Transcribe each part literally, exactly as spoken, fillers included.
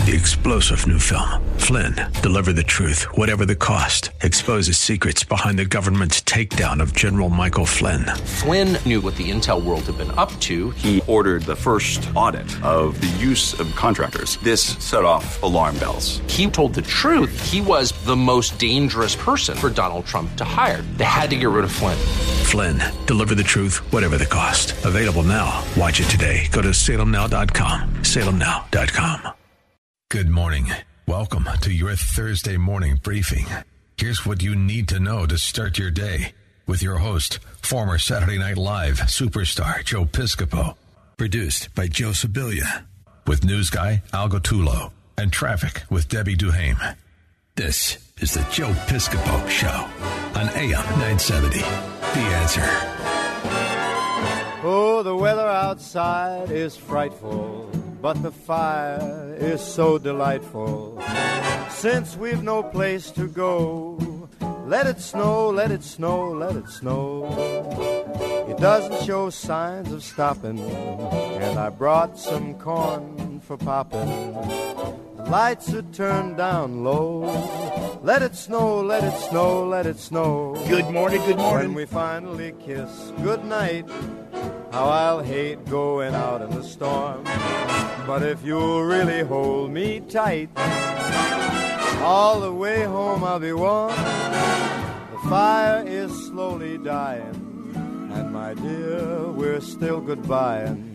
the explosive new film, Flynn, deliver the truth, whatever the cost, exposes secrets behind the government's takedown of General Michael Flynn. Flynn knew what the intel world had been up to. He ordered the first audit of the use of contractors. This set off alarm bells. He told the truth. He was the most dangerous person for Donald Trump to hire. They had to get rid of Flynn. Flynn, deliver the truth, whatever the cost. Available now. Watch it today. Go to salem now dot com. salem now dot com. Good morning. Welcome to your Thursday morning briefing. Here's what you need to know to start your day with your host, former Saturday Night Live superstar Joe Piscopo. Produced by Joe Sibilia. With news guy Al Gottulo and traffic with Debbie Duhame. This is the Joe Piscopo Show on A M nine seventy. The Answer. Oh, the weather outside is frightful, but the fire is so delightful. Since we've no place to go, let it snow, let it snow, let it snow. It doesn't show signs of stopping, and I brought some corn for popping. The lights are turned down low. Let it snow, let it snow, let it snow. Good morning, good morning. When we finally kiss goodnight, how I'll hate going out in the storm. But if you'll really hold me tight, all the way home I'll be warm. The fire is slowly dying, and my dear, we're still goodbying.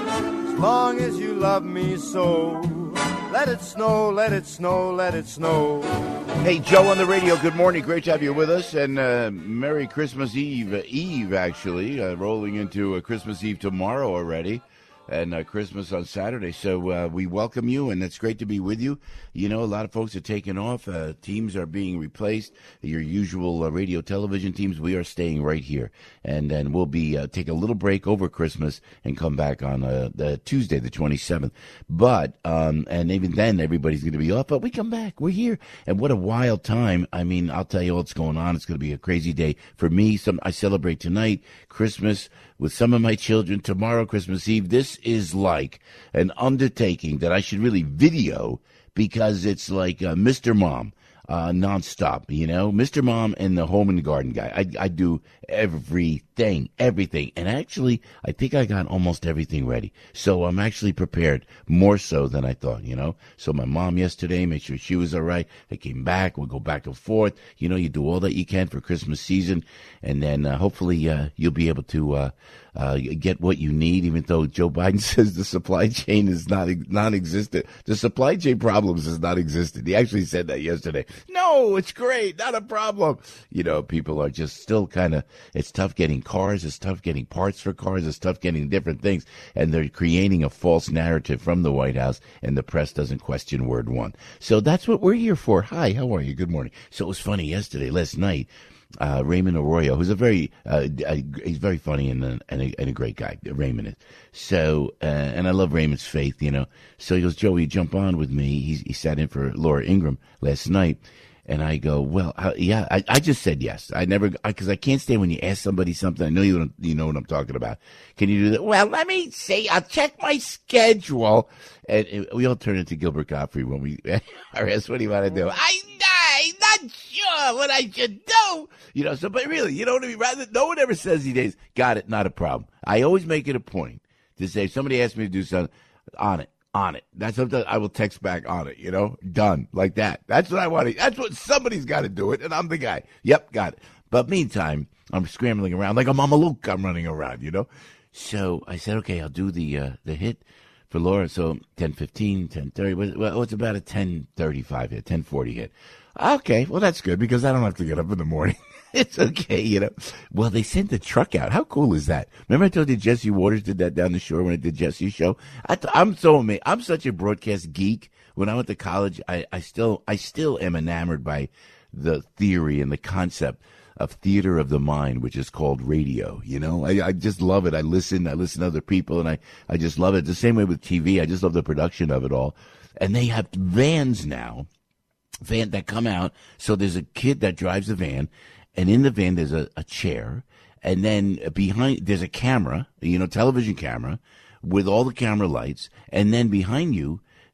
As long as you love me so, let it snow, let it snow, let it snow. Hey, Joe on the radio, good morning. Great to have you with us, and uh, Merry Christmas Eve, uh, Eve actually, uh, rolling into uh, Christmas Eve tomorrow already. And uh, Christmas on Saturday. So uh, we welcome you, and it's great to be with you. You know, a lot of folks are taking off. Uh, teams are being replaced. Your usual uh, radio television teams, we are staying right here. And then we'll be uh, take a little break over Christmas and come back on uh, the Tuesday, the twenty-seventh. But, um, and even then, everybody's going to be off. But we come back. We're here. And what a wild time. I mean, I'll tell you what's going on. It's going to be a crazy day. For me, some I celebrate tonight, Christmas, with some of my children. Tomorrow, Christmas Eve. This is like an undertaking that I should really video, because it's like uh, Mister Mom uh, nonstop, you know, Mister Mom and the Home and Garden guy. I, I do everything, everything. And actually, I think I got almost everything ready. So I'm actually prepared more so than I thought, you know. So my mom yesterday, made sure she was all right. I came back. We'll go back and forth. You know, you do all that you can for Christmas season. And then uh, hopefully uh, you'll be able to uh, uh, get what you need, even though Joe Biden says the supply chain is not non-existent. The supply chain problems is not existent. He actually said that yesterday. No, it's great. Not a problem. You know, people are just still kind of, it's tough getting cars. It's tough getting parts for cars. It's tough getting different things. And they're creating a false narrative from the White House, and the press doesn't question word one. So that's what we're here for. Hi, how are you? Good morning. So it was funny yesterday, last night. Uh, Raymond Arroyo, who's a very, uh, uh, he's very funny and a, and, a, and a great guy, Raymond is. So, uh, and I love Raymond's faith, you know. So he goes, Joey, jump on with me. He, he sat in for Laura Ingraham last night. And I go, well, uh, yeah, I, I just said yes. I never, because I, I can't stand when you ask somebody something. I know you don't, you know what I'm talking about. Can you do that? Well, let me see. I'll check my schedule. And, and we all turn into Gilbert Gottfried when we are asked, what do you want to do? I, I'm not sure what I should do. You know, so, but really, you know what I mean? Rather, no one ever says these days, got it, not a problem. I always make it a point to say, if somebody asks me to do something, on it. On it. That's something I will text back on it, you know, done, like that. That's what I want to, that's what somebody's got to do it, and I'm the guy. Yep, got it. But meantime, I'm scrambling around like a Mama Luke. I'm running around, you know. So I said, okay, I'll do the uh, the hit for Laura. So ten fifteen, ten thirty. Well, it's about a ten thirty-five hit, ten forty hit. Okay, well, that's good because I don't have to get up in the morning. It's okay, you know. Well, they sent the truck out. How cool is that? Remember I told you Jesse Waters did that down the shore when I did Jesse's show? I th- I'm so amazed. I'm such a broadcast geek. When I went to college, I, I still I still am enamored by the theory and the concept of theater of the mind, which is called radio. You know, I, I just love it. I listen. I listen to other people, and I, I just love it. The same way with T V. I just love the production of it all. And they have vans now, van that come out. So there's a kid that drives the van. And in the van, there's a, a chair, and then behind, there's a camera, you know, television camera, with all the camera lights, and then behind you,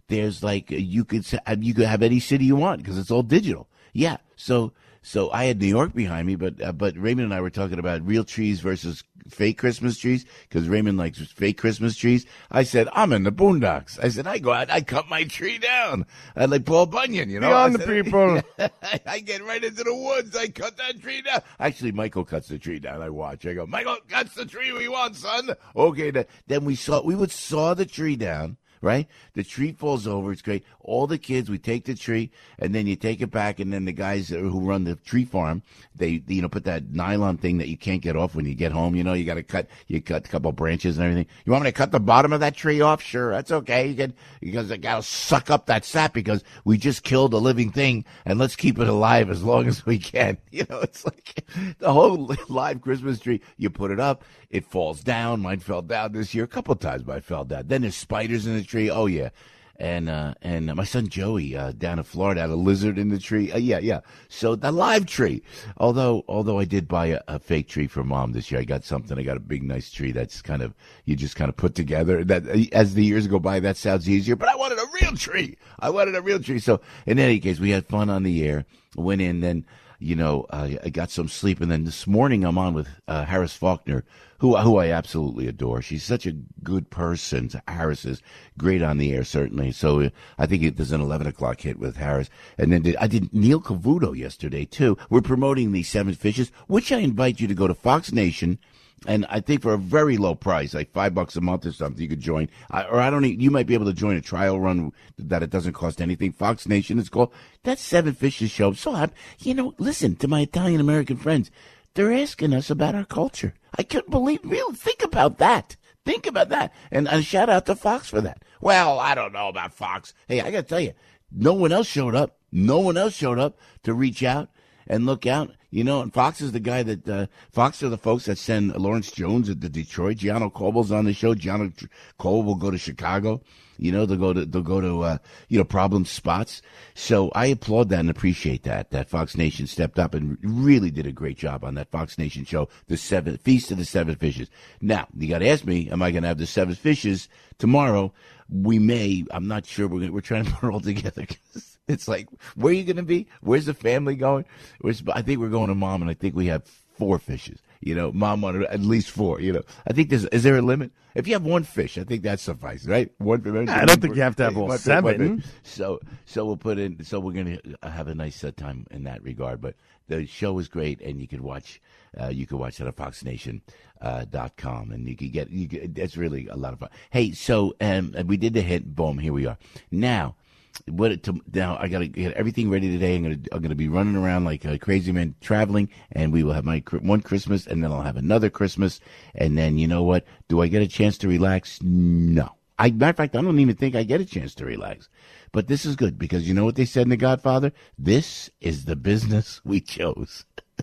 there's like you could you could have any city you want because it's all digital. Yeah, so so I had New York behind me, but uh, but Raymond and I were talking about real trees versus fake Christmas trees because Raymond likes fake Christmas trees. I said I'm in the boondocks. I said I go out, I cut my tree down. I like Paul Bunyan, you know. Beyond I the said, people. I, I get right into the woods. I cut that tree down. Actually, Michael cuts the tree down. I watch. I go, Michael cuts the tree we want, son. Okay, then, then we saw we would saw the tree down. Right? The tree falls over. It's great. All the kids, we take the tree, and then you take it back, and then the guys who run the tree farm, they, you know, put that nylon thing that you can't get off when you get home. You know, you got to cut, you cut a couple branches and everything. You want me to cut the bottom of that tree off? Sure, that's okay. You can, because it got to suck up that sap because we just killed a living thing, and let's keep it alive as long as we can. You know, it's like the whole live Christmas tree. You put it up, it falls down. Mine fell down this year a couple of times, but I fell down. Then there's spiders in the tree. Oh yeah, and uh, and my son Joey uh, down in Florida had a lizard in the tree. Uh, yeah, yeah. So the live tree. Although although I did buy a, a fake tree for Mom this year. I got something. I got a big nice tree that's kind of you just kind of put together. That as the years go by, that sounds easier. But I wanted a real tree. I wanted a real tree. So in any case, we had fun on the air. Went in then. You know, uh, I got some sleep, and then this morning I'm on with uh, Harris Faulkner, who who I absolutely adore. She's such a good person. Harris is great on the air, certainly. So uh, I think it, there's an eleven o'clock hit with Harris. And then did, I did Neil Cavuto yesterday, too. We're promoting the Seven Fishes, which I invite you to go to Fox Nation. And I think for a very low price, like five bucks a month or something, you could join. I, or I don't need, you might be able to join a trial run that it doesn't cost anything. Fox Nation is called. That Seven Fishes show. So I'm, you know, listen to my Italian American friends. They're asking us about our culture. I couldn't believe, really, think about that. Think about that. And a shout out to Fox for that. Well, I don't know about Fox. Hey, I got to tell you, no one else showed up. No one else showed up to reach out and look out. You know, and Fox is the guy that, uh, Fox are the folks that send Lawrence Jones to Detroit. Gianno Cole's on the show. Gianno Cole will go to Chicago. You know, they'll go to, they'll go to, uh, you know, problem spots. So I applaud that and appreciate that, that Fox Nation stepped up and really did a great job on that Fox Nation show, the seven, Feast of the Seven Fishes. Now, you got to ask me, am I going to have the Seven Fishes tomorrow? We may, I'm not sure. We're gonna, we're trying to put it all together. It's like, where are you going to be? Where's the family going? Where's, I think we're going to Mom, and I think we have four fishes. You know, Mom wanted at least four. You know, I think there's, is there a limit? If you have one fish, I think that suffices, right? One. I don't think you have to have all seven. So, so we'll put in. So we're going to have a nice uh, time in that regard. But the show is great, and you could watch. Uh, you could watch that at fox nation dot com, uh, and you could get. You could, it's really a lot of fun. Hey, so um, we did the hit. Boom, here we are. Now. What to, now I got to get everything ready today. I'm going to I'm going to be running around like a crazy man traveling, and we will have my one Christmas, and then I'll have another Christmas, and then you know what? Do I get a chance to relax? No. I matter of fact, I don't even think I get a chance to relax. But this is good because you know what they said in The Godfather? This is the business we chose.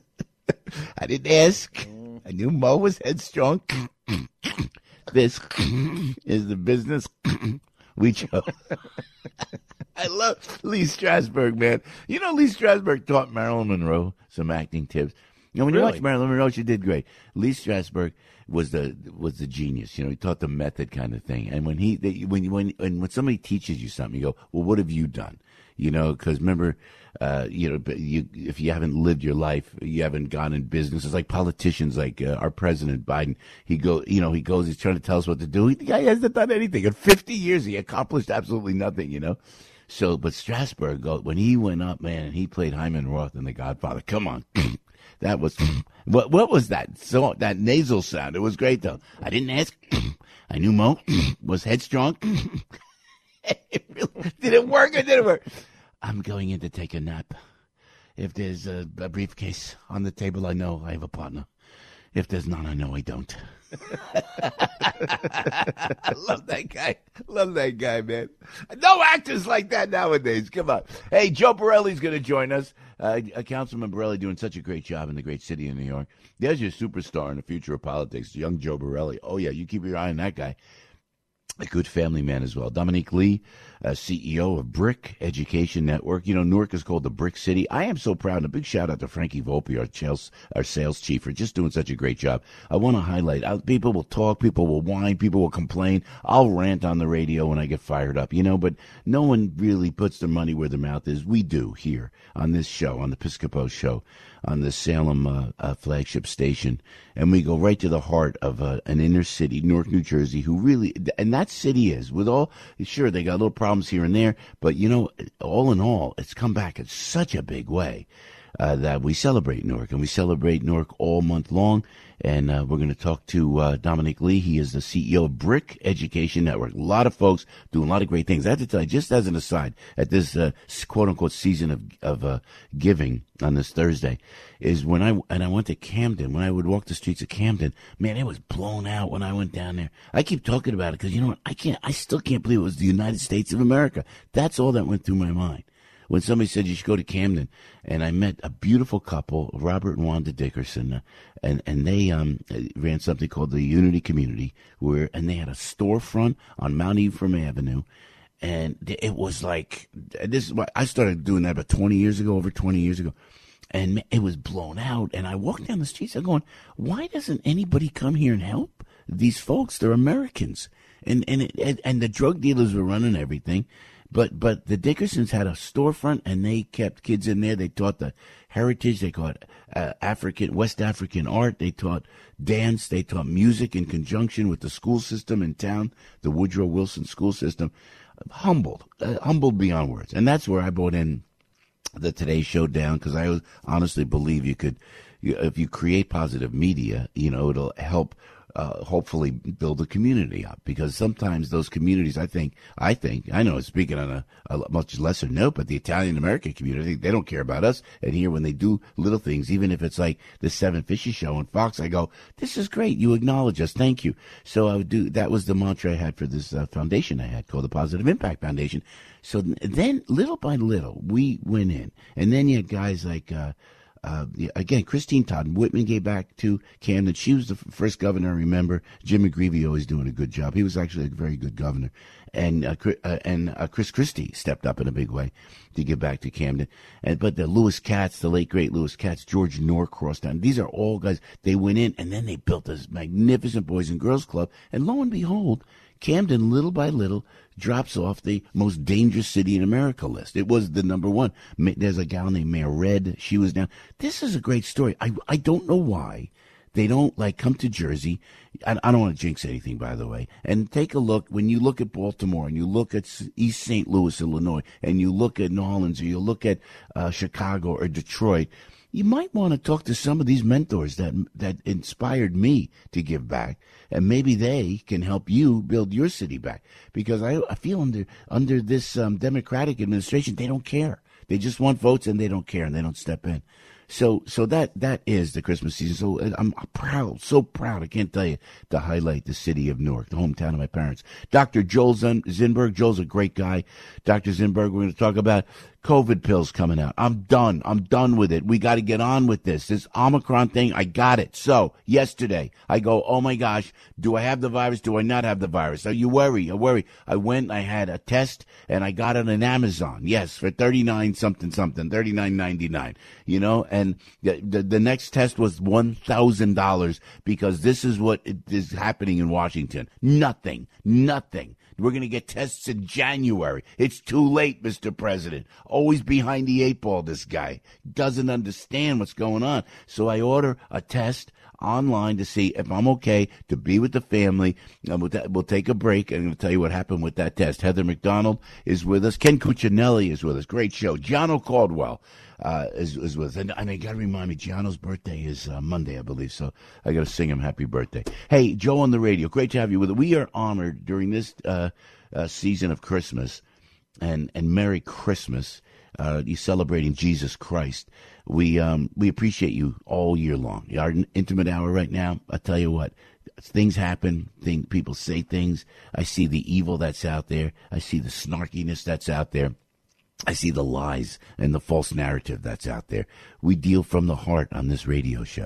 I didn't ask. I knew Mo was headstrong. This is the business we chose. I love Lee Strasberg, man. You know, Lee Strasberg taught Marilyn Monroe some acting tips. You know, when Really? you watch Marilyn Monroe, she did great. Lee Strasberg was the was the genius. You know, he taught the method kind of thing. And when he they, when when and when somebody teaches you something, you go, well, what have you done? You know, because remember, uh, you know, you if you haven't lived your life, you haven't gone in business. It's like politicians, like uh, our president Biden. He go, you know, he goes, he's trying to tell us what to do. The guy hasn't done anything in fifty years. He accomplished absolutely nothing. You know. So, but Strasberg, when he went up, man, and he played Hyman Roth in The Godfather. Come on, that was what? What was that? So that nasal sound. It was great though. I didn't ask. I knew Mo was headstrong. It really, did it work or did it work? I'm going in to take a nap. If there's a, a briefcase on the table, I know I have a partner. If there's none, I know I don't. I love that guy. Love that guy, man. No actors like that nowadays. Come on. Hey, Joe Borelli's going to join us. Uh, Councilman Borelli doing such a great job in the great city of New York. There's your superstar in the future of politics, young Joe Borelli. Oh, yeah, you keep your eye on that guy. A good family man as well. Dominique Lee, uh, C E O of Brick Education Network. You know, Newark is called the Brick City. I am so proud. And a big shout out to Frankie Volpe, our sales, our sales chief, for just doing such a great job. I want to highlight, uh, people will talk, people will whine, people will complain. I'll rant on the radio when I get fired up, you know, but no one really puts their money where their mouth is. We do here on this show, on the Piscopo show, on the Salem uh, uh, flagship station, and we go right to the heart of uh, an inner city, Newark, New Jersey, who really, and that city is, with all, sure, they got little problems here and there, but, you know, all in all, it's come back in such a big way uh, that we celebrate Newark, and we celebrate Newark all month long, and uh, we're going to talk to uh, Dominic Lee. He is the C E O of Brick Education Network. A lot of folks doing a lot of great things. I have to tell you, just as an aside, at this uh, quote-unquote season of of uh, giving on this Thursday, is when I, and I went to Camden, when I would walk the streets of Camden, man, it was blown out when I went down there. I keep talking about it because, you know what, I can't, I still can't believe it was the United States of America. That's all that went through my mind when somebody said you should go to Camden. And I met a beautiful couple, Robert and Wanda Dickerson, uh, and and they um ran something called the Unity Community, where and they had a storefront on Mount Ephraim Avenue, and it was like, this is what I started doing that about twenty years ago, over twenty years ago, and it was blown out. And I walked down the streets, I'm going, why doesn't anybody come here and help these folks? They're Americans, and and it, and the drug dealers were running everything. But but the Dickersons had a storefront, and they kept kids in there. They taught the heritage. They taught uh, African, West African art. They taught dance. They taught music in conjunction with the school system in town, the Woodrow Wilson school system. Humbled, uh, humbled beyond words. And that's where I brought in the Today Show down, because I honestly believe you could, if you create positive media, you know, it'll help Uh, hopefully build a community up, because sometimes those communities, I think, I think, I know, speaking on a, a much lesser note, but the Italian American community, they don't care about us. And here, when they do little things, even if it's like the Seven Fishes show on Fox, I go, this is great. You acknowledge us. Thank you. So I would do, that was the mantra I had for this uh, foundation I had called the Positive Impact Foundation. So then little by little, we went in, and then you had guys like, uh, Uh, again, Christine Todd, Whitman gave back to Camden. She was the first governor I remember. Jim McGreevey is doing a good job. He was actually a very good governor. And uh, uh, and uh, Chris Christie stepped up in a big way to give back to Camden. And But the Lewis Katz, the late, great Lewis Katz, George Norcross, down, these are all guys. They went in, and then they built this magnificent Boys and Girls Club. And lo and behold, Camden, little by little, drops off the most dangerous city in America list. It was the number one. There's a gal named Mayor Red. She was down. This is a great story. I I don't know why they don't, like, come to Jersey. I, I don't want to jinx anything, by the way. And take a look. When you look at Baltimore, and you look at East Saint Louis, Illinois, and you look at New Orleans, or you look at uh, Chicago or Detroit, you might want to talk to some of these mentors that that inspired me to give back, and maybe they can help you build your city back. Because I, I feel under under this um, Democratic administration, they don't care. They just want votes, and they don't care, and they don't step in. So so that that is the Christmas season. So I'm proud, so proud, I can't tell you, to highlight the city of Newark, the hometown of my parents. Doctor Joel Zinberg. Joel's a great guy. Doctor Zinberg, we're going to talk about COVID pills coming out. I'm done. I'm done with it. We got to get on with this. This Omicron thing, I got it. So yesterday, I go, oh my gosh, do I have the virus? Do I not have the virus? So you worry, you worry. I went, I had a test, and I got it on Amazon. Yes, for thirty-nine something something, thirty-nine ninety-nine. You know, and the, the, the next test was one thousand dollars, because this is what is happening in Washington. Nothing, nothing. We're going to get tests in January. It's too late, Mister President. Always behind the eight ball, this guy. Doesn't understand what's going on. So I order a test online to see if I'm okay to be with the family. And we'll, t- we'll take a break, and I'm going to tell you what happened with that test. Heather McDonald is with us. Ken Cuccinelli is with us. Great show. Gianno Caldwell uh, is, is with us. And, and I got to remind me, Gianno's birthday is uh, Monday, I believe. So I got to sing him happy birthday. Hey, Joe on the radio. Great to have you with us. We are honored during this uh, uh, season of Christmas, and, and Merry Christmas. Uh, you celebrating Jesus Christ. We um, we appreciate you all year long. Our intimate hour right now, I tell you what, things happen. Thing, people say things. I see the evil that's out there. I see the snarkiness that's out there. I see the lies and the false narrative that's out there. We deal from the heart on this radio show.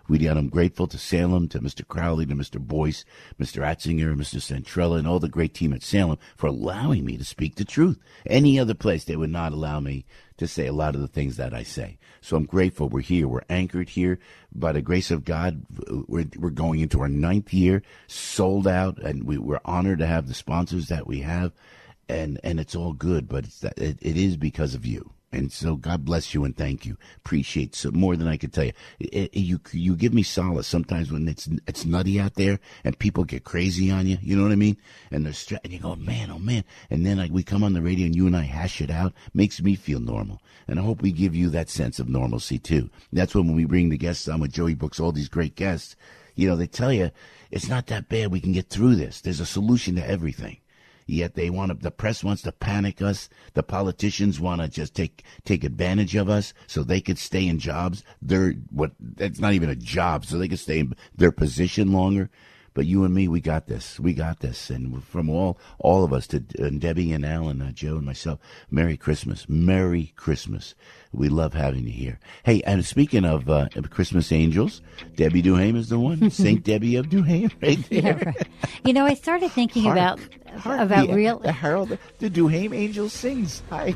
We, and I'm grateful to Salem, to Mister Crowley, to Mister Boyce, Mister Atzinger, Mister Centrella, and all the great team at Salem for allowing me to speak the truth. Any other place, they would not allow me to say a lot of the things that I say. So I'm grateful we're here. We're anchored here. By the grace of God, we're, we're going into our ninth year, sold out, and we, we're honored to have the sponsors that we have. And, and it's all good, but it's that, it, it is because of you. And so God bless you and thank you. Appreciate so more than I could tell you. It, it, you you give me solace sometimes when it's it's nutty out there and people get crazy on you. You know what I mean? And they're stra- and you go, man, oh man. And then like we come on the radio and you and I hash it out. Makes me feel normal. And I hope we give you that sense of normalcy too. That's when when we bring the guests on with Joey Books, all these great guests. You know, they tell you it's not that bad. We can get through this. There's a solution to everything. Yet they want to, the press wants to panic us. The politicians want to just take take advantage of us so they could stay in jobs. They're what? That's not even a job, so they could stay in their position longer. But you and me, we got this. We got this. And from all all of us, to and Debbie and Alan, uh, Joe and myself, Merry Christmas. Merry Christmas. We love having you here. Hey, and speaking of uh, Christmas angels, Debbie Duhame is the one. Saint Debbie of Duhame right there. Yeah, right. You know, I started thinking Hark, about hark, about the, real... The Herald, the Duhame Angel sings. Hi.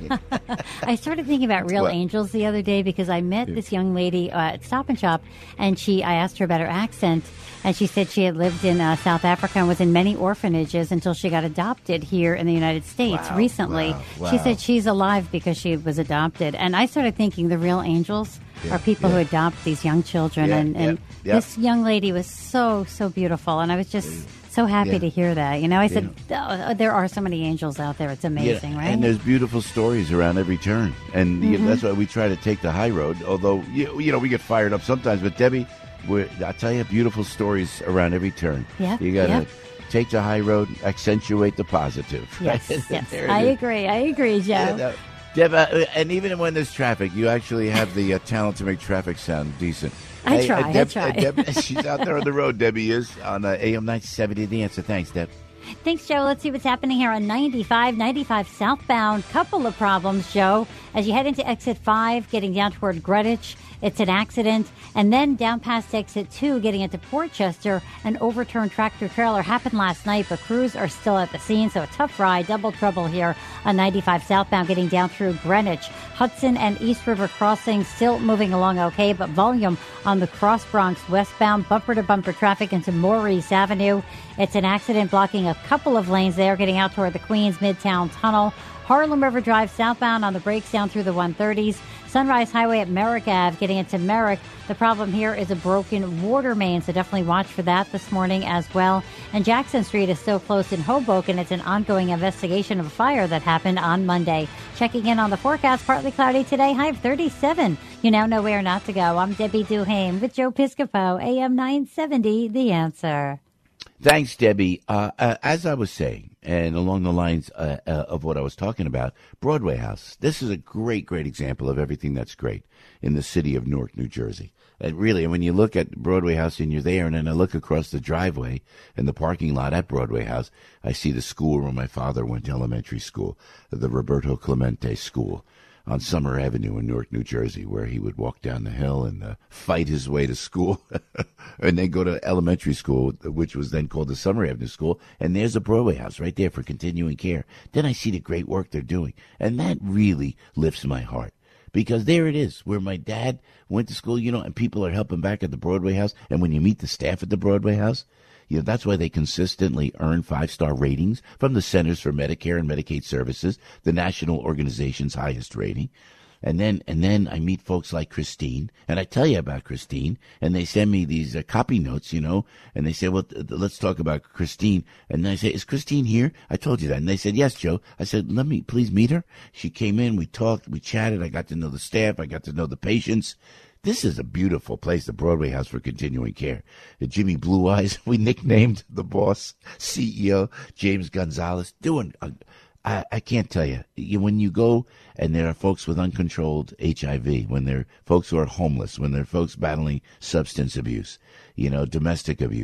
I started thinking about Real What? Angels the other day because I met this young lady uh, at Stop and Shop, and she I asked her about her accent, and she said she had lived in uh, South Africa and was in many orphanages until she got adopted here in the United States Wow, recently. wow, wow. She said she's alive because she was adopted. And I started thinking the real angels Yeah, are people yeah. who adopt these young children. Yeah, and and yep, yep. this young lady was so, so beautiful. And I was just so happy Yeah. to hear that. You know, I said, oh, there are so many angels out there. It's amazing, Yeah, right? and there's beautiful stories around every turn, and you know, that's why we try to take the high road. Although you, you know we get fired up sometimes, but Debbie, we're, I tell you, beautiful stories around every turn. Yeah, you gotta yeah. take the high road, accentuate the positive. Yes, right? yes. There it I is. agree. I agree, Joe. Yeah, no, Deb, uh, and even when there's traffic, you actually have the uh, talent to make traffic sound decent. I Hey, try, uh, I Deb, try. uh, Deb, she's out there on the road. Debbie is on uh, A M nine seventy. The Answer. Thanks, Deb. Thanks, Joe. Let's see what's happening here on ninety-five, ninety-five southbound. Couple of problems, Joe. As you head into exit five, getting down toward Greenwich, it's an accident. And then down past exit two, getting into Portchester, an overturned tractor trailer happened last night, but crews are still at the scene. So a tough ride, double trouble here on ninety-five southbound, getting down through Greenwich. Hudson and East River Crossing still moving along okay, but volume on the Cross Bronx westbound, bumper-to-bumper traffic into Maurice Avenue. It's an accident blocking a couple of lanes there, getting out toward the Queens Midtown Tunnel. Harlem River Drive southbound on the brakes down through the one thirties. Sunrise Highway at Merrick Ave, getting into Merrick. The problem here is a broken water main, so definitely watch for that this morning as well. And Jackson Street is still closed in Hoboken. It's an ongoing investigation of a fire that happened on Monday. Checking in on the forecast, partly cloudy today, high of thirty-seven. You now know where not to go. I'm Debbie Duhame with Joe Piscopo, A M nine seventy, The Answer. Thanks, Debbie. Uh, uh, as I was saying, and along the lines uh, uh, of what I was talking about, Broadway House. This is a great, great example of everything that's great in the city of Newark, New Jersey. And really, when you look at Broadway House and you're there, and then I look across the driveway and the parking lot at Broadway House, I see the school where my father went to elementary school, the Roberto Clemente School on Summer Avenue in Newark, New Jersey, where he would walk down the hill and uh, fight his way to school and then go to elementary school, which was then called the Summer Avenue School. And there's a Broadway House right there for continuing care. Then I see the great work they're doing. And that really lifts my heart. Because there it is, where my dad went to school, you know, and people are helping back at the Broadway House. And when you meet the staff at the Broadway House, you know, that's why they consistently earn five-star ratings from the Centers for Medicare and Medicaid Services, the national organization's highest rating. And then and then I meet folks like Christine, and I tell you about Christine, and they send me these uh, copy notes, you know, and they say, well, th- th- let's talk about Christine. And I say, is Christine here? I told you that. And they said, yes, Joe. I said, let me please meet her. She came in, we talked, we chatted, I got to know the staff, I got to know the patients. This is a beautiful place, the Broadway House for Continuing Care. Uh, Jimmy Blue Eyes, we nicknamed the boss, C E O, James Gonzalez, doing, uh, I, I can't tell you. you, when you go and there are folks with uncontrolled H I V, when there are folks who are homeless, when there are folks battling substance abuse, you know, domestic abuse,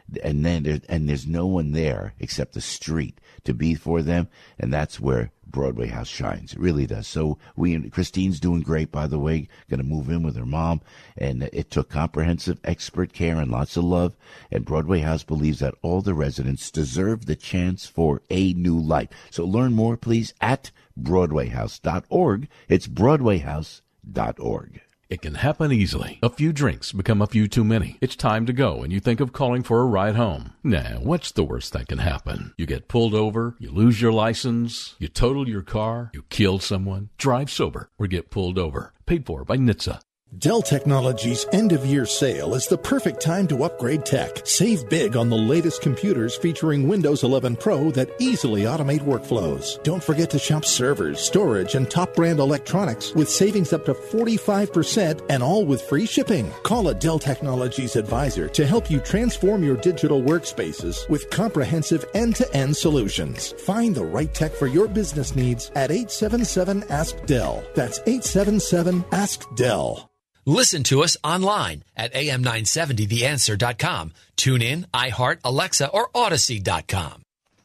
and then there, and there's no one there except the street to be for them, and that's where Broadway House shines. It really does. So we, Christine's doing great, by the way, going to move in with her mom, and it took comprehensive expert care and lots of love, and Broadway House believes that all the residents deserve the chance for a new life. So learn more, please, at broadway house dot org. It's broadway house dot org. It can happen easily. A few drinks become a few too many. It's time to go, and you think of calling for a ride home. Now, what's the worst that can happen? You get pulled over, you lose your license, you total your car, you kill someone, drive sober, or get pulled over. Paid for by N H T S A. Dell Technologies' end-of-year sale is the perfect time to upgrade tech. Save big on the latest computers featuring Windows eleven Pro that easily automate workflows. Don't forget to shop servers, storage, and top-brand electronics with savings up to forty-five percent and all with free shipping. Call a Dell Technologies advisor to help you transform your digital workspaces with comprehensive end-to-end solutions. Find the right tech for your business needs at eight seven seven, ask Dell. That's eight seven seven, ask Dell. Listen to us online at A M nine seventy the answer dot com. Tune in, iHeart, Alexa, or Odyssey dot com.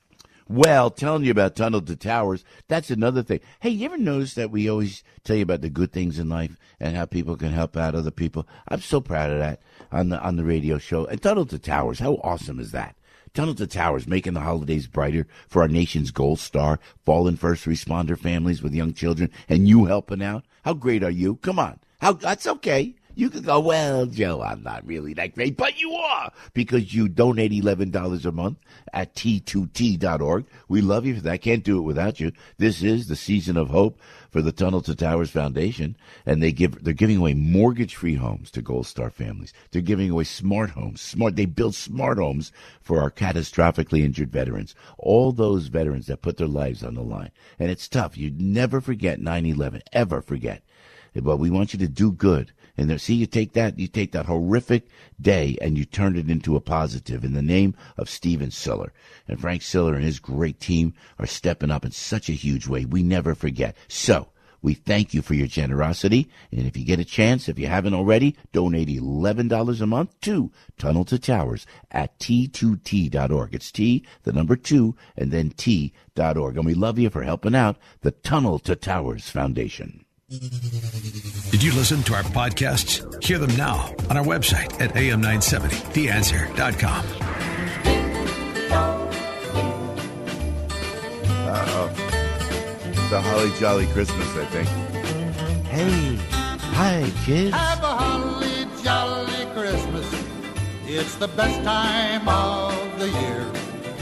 Well, telling you about Tunnel to Towers, that's another thing. Hey, you ever notice that we always tell you about the good things in life and how people can help out other people? I'm so proud of that on the on the radio show. And Tunnel to Towers, how awesome is that? Tunnel to Towers, making the holidays brighter for our nation's gold star, fallen first responder families with young children, and you helping out. How great are you? Come on. How, that's okay. You could go, well, Joe, I'm not really that great, but you are, because you donate eleven dollars a month at T two T dot org. We love you for that. Can't do it without you. This is the season of hope for the Tunnel to Towers Foundation, and they give, they're giving away mortgage-free homes to Gold Star families. They're giving away smart homes. Smart. They build smart homes for our catastrophically injured veterans, all those veterans that put their lives on the line. And it's tough. You never forget nine eleven, ever forget. But we want you to do good. And there, see, you take that, you take that horrific day and you turn it into a positive in the name of Steven Siller. And Frank Siller and his great team are stepping up in such a huge way. We never forget. So we thank you for your generosity. And if you get a chance, if you haven't already, donate eleven dollars a month to Tunnel to Towers at T two T dot org. It's T, the number two, and then T dot org. And we love you for helping out the Tunnel to Towers Foundation. Did you listen to our podcasts? Hear them now on our website at A M nine seventy the answer dot com. Uh-oh. It's a holly jolly Christmas, I think. Hey, hi, kids. Have a holly jolly Christmas. It's the best time of the year.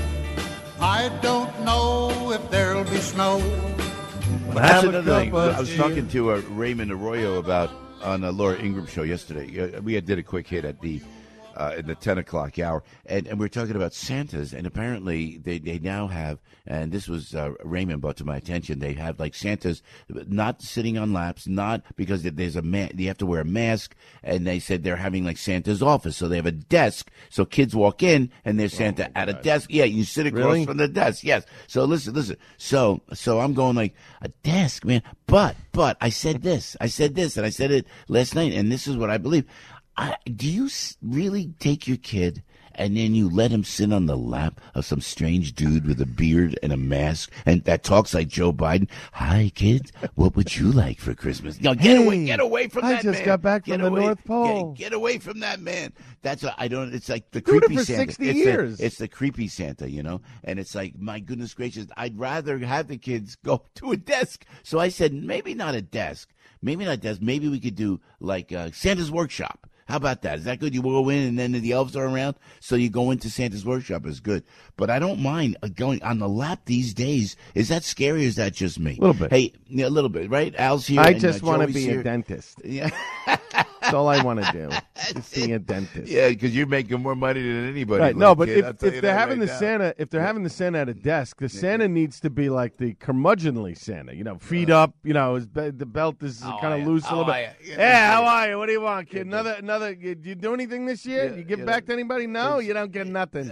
I don't know if there'll be snow. But that's another thing. I was talking to uh, Raymond Arroyo about on the Laura Ingraham show yesterday. Uh, we had did a quick hit at the uh, in the ten o'clock hour, and, and we were talking about Santas, and apparently they, they now have, and this was uh, Raymond brought to my attention, they have like Santas not sitting on laps, not because there's a ma- you have to wear a mask, and they said they're having like Santa's office, so they have a desk, so kids walk in and there's Santa oh at a desk. Yeah, you sit across really? from the desk. Yes. So listen, listen. So so I'm going like a desk, man. But but I said this, I said this, and I said it last night, and this is what I believe. I, do you really take your kid and then you let him sit on the lap of some strange dude with a beard and a mask and that talks like Joe Biden? Hi, kids. What would you like for Christmas? No, get hey, away, get away from I that man. I just got back get from away, the North Pole. Get, get away from that man. That's what I don't. It's like the Doing creepy it for Santa. sixty it's years. The, it's the creepy Santa, you know. And it's like, my goodness gracious, I'd rather have the kids go to a desk. So I said, maybe not a desk, maybe not a desk. Maybe we could do like uh, Santa's workshop. How about that? Is that good? You go in and then the elves are around, so you go into Santa's workshop. Is good. But I don't mind going on the lap these days. Is that scary or is that just me? A little bit. Hey, yeah, a little bit, right? Al's here. I and, just uh, want to Joey's be here. a dentist. Yeah. That's all I want to do. Just being a dentist. Yeah, because you're making more money than anybody. Right. No, but kid, if, if they're having right the now. Santa, if they're yeah. having the Santa at a desk, the Santa yeah. needs to be like the curmudgeonly Santa. You know, feet uh, up. You know, his be- the belt is kind of loose a little bit. Yeah, yeah, how are you? What do you want, kid? Another, another. You, you do anything this year? Yeah, you give yeah, back to anybody? No, you don't get nothing.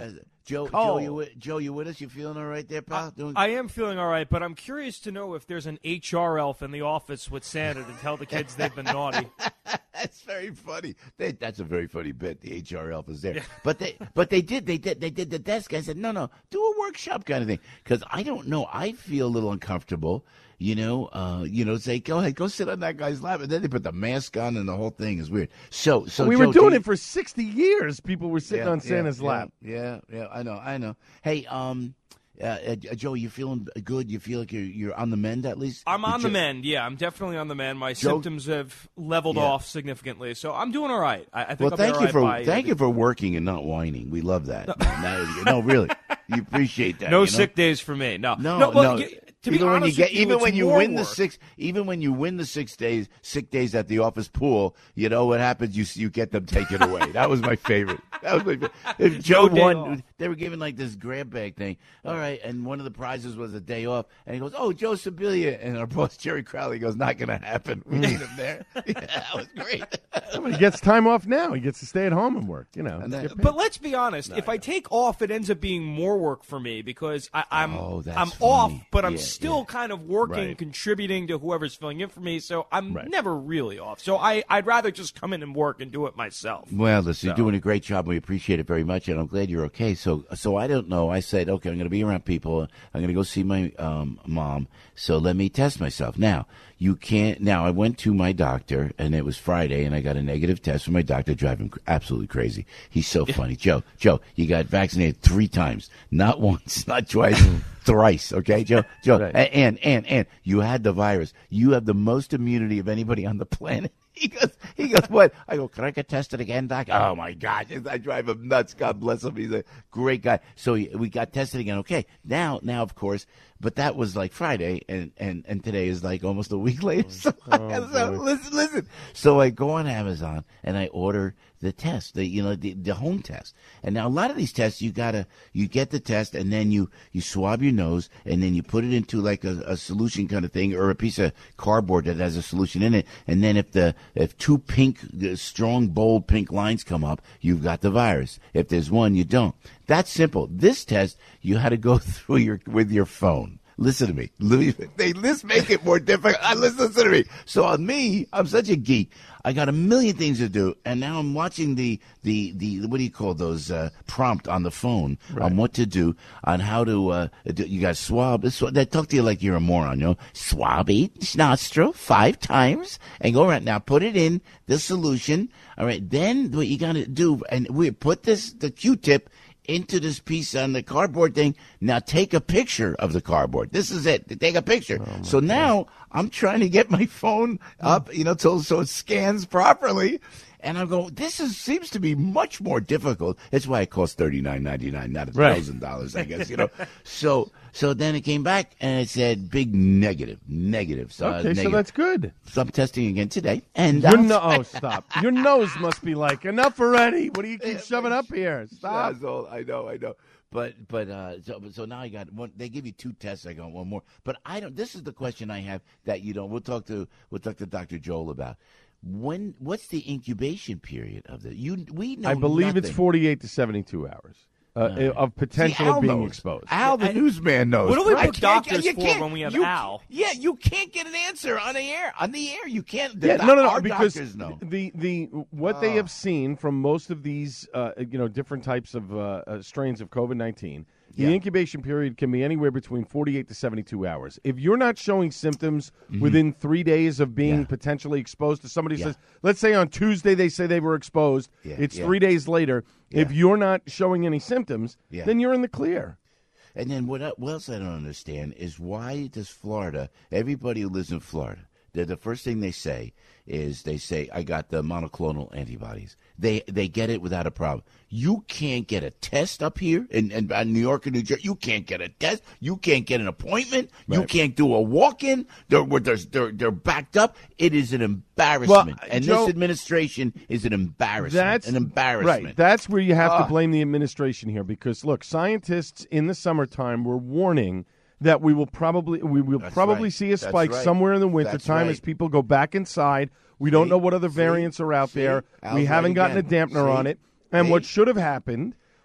Joe, cold. Joe, you with, Joe, you with us? You feeling all right there, pal? Doing... I am feeling all right, but I'm curious to know if there's an H R elf in the office with Santa to tell the kids they've been naughty. That's very funny. They, that's a very funny bit. The H R elf is there, yeah. but they, but they did, they did, they did the desk. I said, no, no, do a workshop kind of thing, because I don't know. I feel a little uncomfortable. You know, uh, you know, say, go ahead, go sit on that guy's lap, and then they put the mask on, and the whole thing is weird. So, so we Joe, were doing you, it for sixty years. People were sitting yeah, on Santa's yeah, lap. Yeah, yeah, I know, I know. Hey, um, uh, uh, Joe, you feeling good? You feel like you're you're on the mend at least? I'm on Joe, the mend. Yeah, I'm definitely on the mend. My Joe, symptoms have leveled yeah. off significantly, so I'm doing all right. I, I think well, I'll thank be all you right for by, thank uh, you for working and not whining. We love that. no, no, really, you appreciate that. No you know? sick days for me. No, no, no. Well, no. You, to be even when you honest get, with you, even when it's you more win the work. six, even when you win the six days, sick days at the office pool, you know what happens? You you get them taken away. That was my favorite. That was my favorite. If Joe No won, off. they were giving like this grab bag thing. All right, and one of the prizes was a day off, and he goes, "Oh, Joe Sibilia," and our boss Jerry Crowley goes, "Not going to happen. We need him there." Yeah, that was great. Well, he gets time off now. He gets to stay at home and work. You know. Then, But let's be honest. No, if no. I take off, it ends up being more work for me because I, I'm Oh, that's I'm funny. off, but I'm Yeah, still yeah. kind of working, Right. contributing to whoever's filling in for me. So I'm Right. never really off. So I I'd rather just come in and work and do it myself. Well, listen, you're So. doing a great job. We appreciate it very much, and I'm glad you're okay. So, so I don't know. I said, okay, I'm going to be around people. I'm going to go see my um, mom. So let me test myself. Now, you can't. Now, I went to my doctor, and it was Friday, and I got a negative test from my doctor, driving cr- absolutely crazy. He's so funny, Joe. Joe, you got vaccinated three times, not once, not twice. Thrice, okay, Joe. Joe, Right. and and and you had the virus. You have the most immunity of anybody on the planet. He goes, he goes, what? I go, can I get tested again, Doc? Oh, my God. I drive him nuts. God bless him. He's a great guy. So he, we got tested again. Okay. Now, now, of course, but that was like Friday, and, and, and today is like almost a week later. So, Oh, so boy. listen, listen. So I go on Amazon, and I order the test, the you know the, the home test. And now a lot of these tests, you gotta you get the test, and then you you swab your nose, and then you put it into like a, a solution kind of thing, or a piece of cardboard that has a solution in it. And then if the if two pink, uh, strong, bold pink lines come up, you've got the virus. If there's one, you don't. That's simple. This test, you had to go through your with your phone. Listen to me. They let's make it more difficult. Uh, Listen, listen to me. So on me, I'm such a geek. I got a million things to do, and now I'm watching the the, the what do you call those uh, prompt on the phone Right. on what to do, on how to uh, do, you got swab. This, they talk to you like you're a moron, you know. Swab each nostril five times and go around. Now put it in the solution. All right. Then what you got to do, and we put this the Q-tip into this piece on the cardboard thing. Now take a picture of the cardboard. This is it. Take a picture. Oh, so now I'm trying to get my phone up, you know, so, so it scans properly. And I'm going, this is, seems to be much more difficult. That's why it costs thirty-nine ninety-nine, not a thousand dollars, I guess, you know. So, so then it came back and it said big negative, negative. So, Okay, negative. so that's good. So I'm testing again today. And Your I'll- no- oh, stop. Your nose must be like, enough already. What do you keep shoving up here? Stop. That's all. I know, I know. But but uh, so so now I got one. They give you two tests. I got one more. But I don't. This is the question I have that you don't. We'll talk to we'll talk to Doctor Joel about. When what's the incubation period of the you? We know. I believe nothing. it's forty-eight to seventy-two hours uh, of potential See, Al of being knows. exposed. Al, the I- newsman, knows. What do we I book can't- doctors you for can't- when we have you- Al? Yeah, you can't get an answer on the air. On the air, you can't. The, Yeah, no, no, no. Our Because doctors know. the the what they have seen from most of these, uh, you know, different types of uh, uh, strains of COVID nineteen, the Yeah. incubation period can be anywhere between forty-eight to seventy-two hours. If you're not showing symptoms within three days of being Mm-hmm. Yeah. potentially exposed to somebody, Yeah. says, let's say on Tuesday they say they were exposed, Yeah, it's yeah. three days later. If Yeah. you're not showing any symptoms, Yeah. then you're in the clear. And then what, I- what else I don't understand is why does Florida, everybody who lives in Florida, the the first thing they say is they say, I got the monoclonal antibodies. They they get it without a problem. You can't get a test up here in, in, in New York and New Jersey. You can't get a test. You can't get an appointment. You Right. can't do a walk-in. They're, they're, they're, they're backed up. It is an embarrassment. and Joe, this administration is an embarrassment. That's an embarrassment. Right. That's where you have Ah. to blame the administration here, because look, scientists in the summertime were warning that we will probably we will That's probably right. see a That's spike right. somewhere in the That's wintertime right. as people go back inside. We don't See? know what other See? variants are out See? there. Al's we haven't right gotten again. a dampener See? on it. And See? what should have happened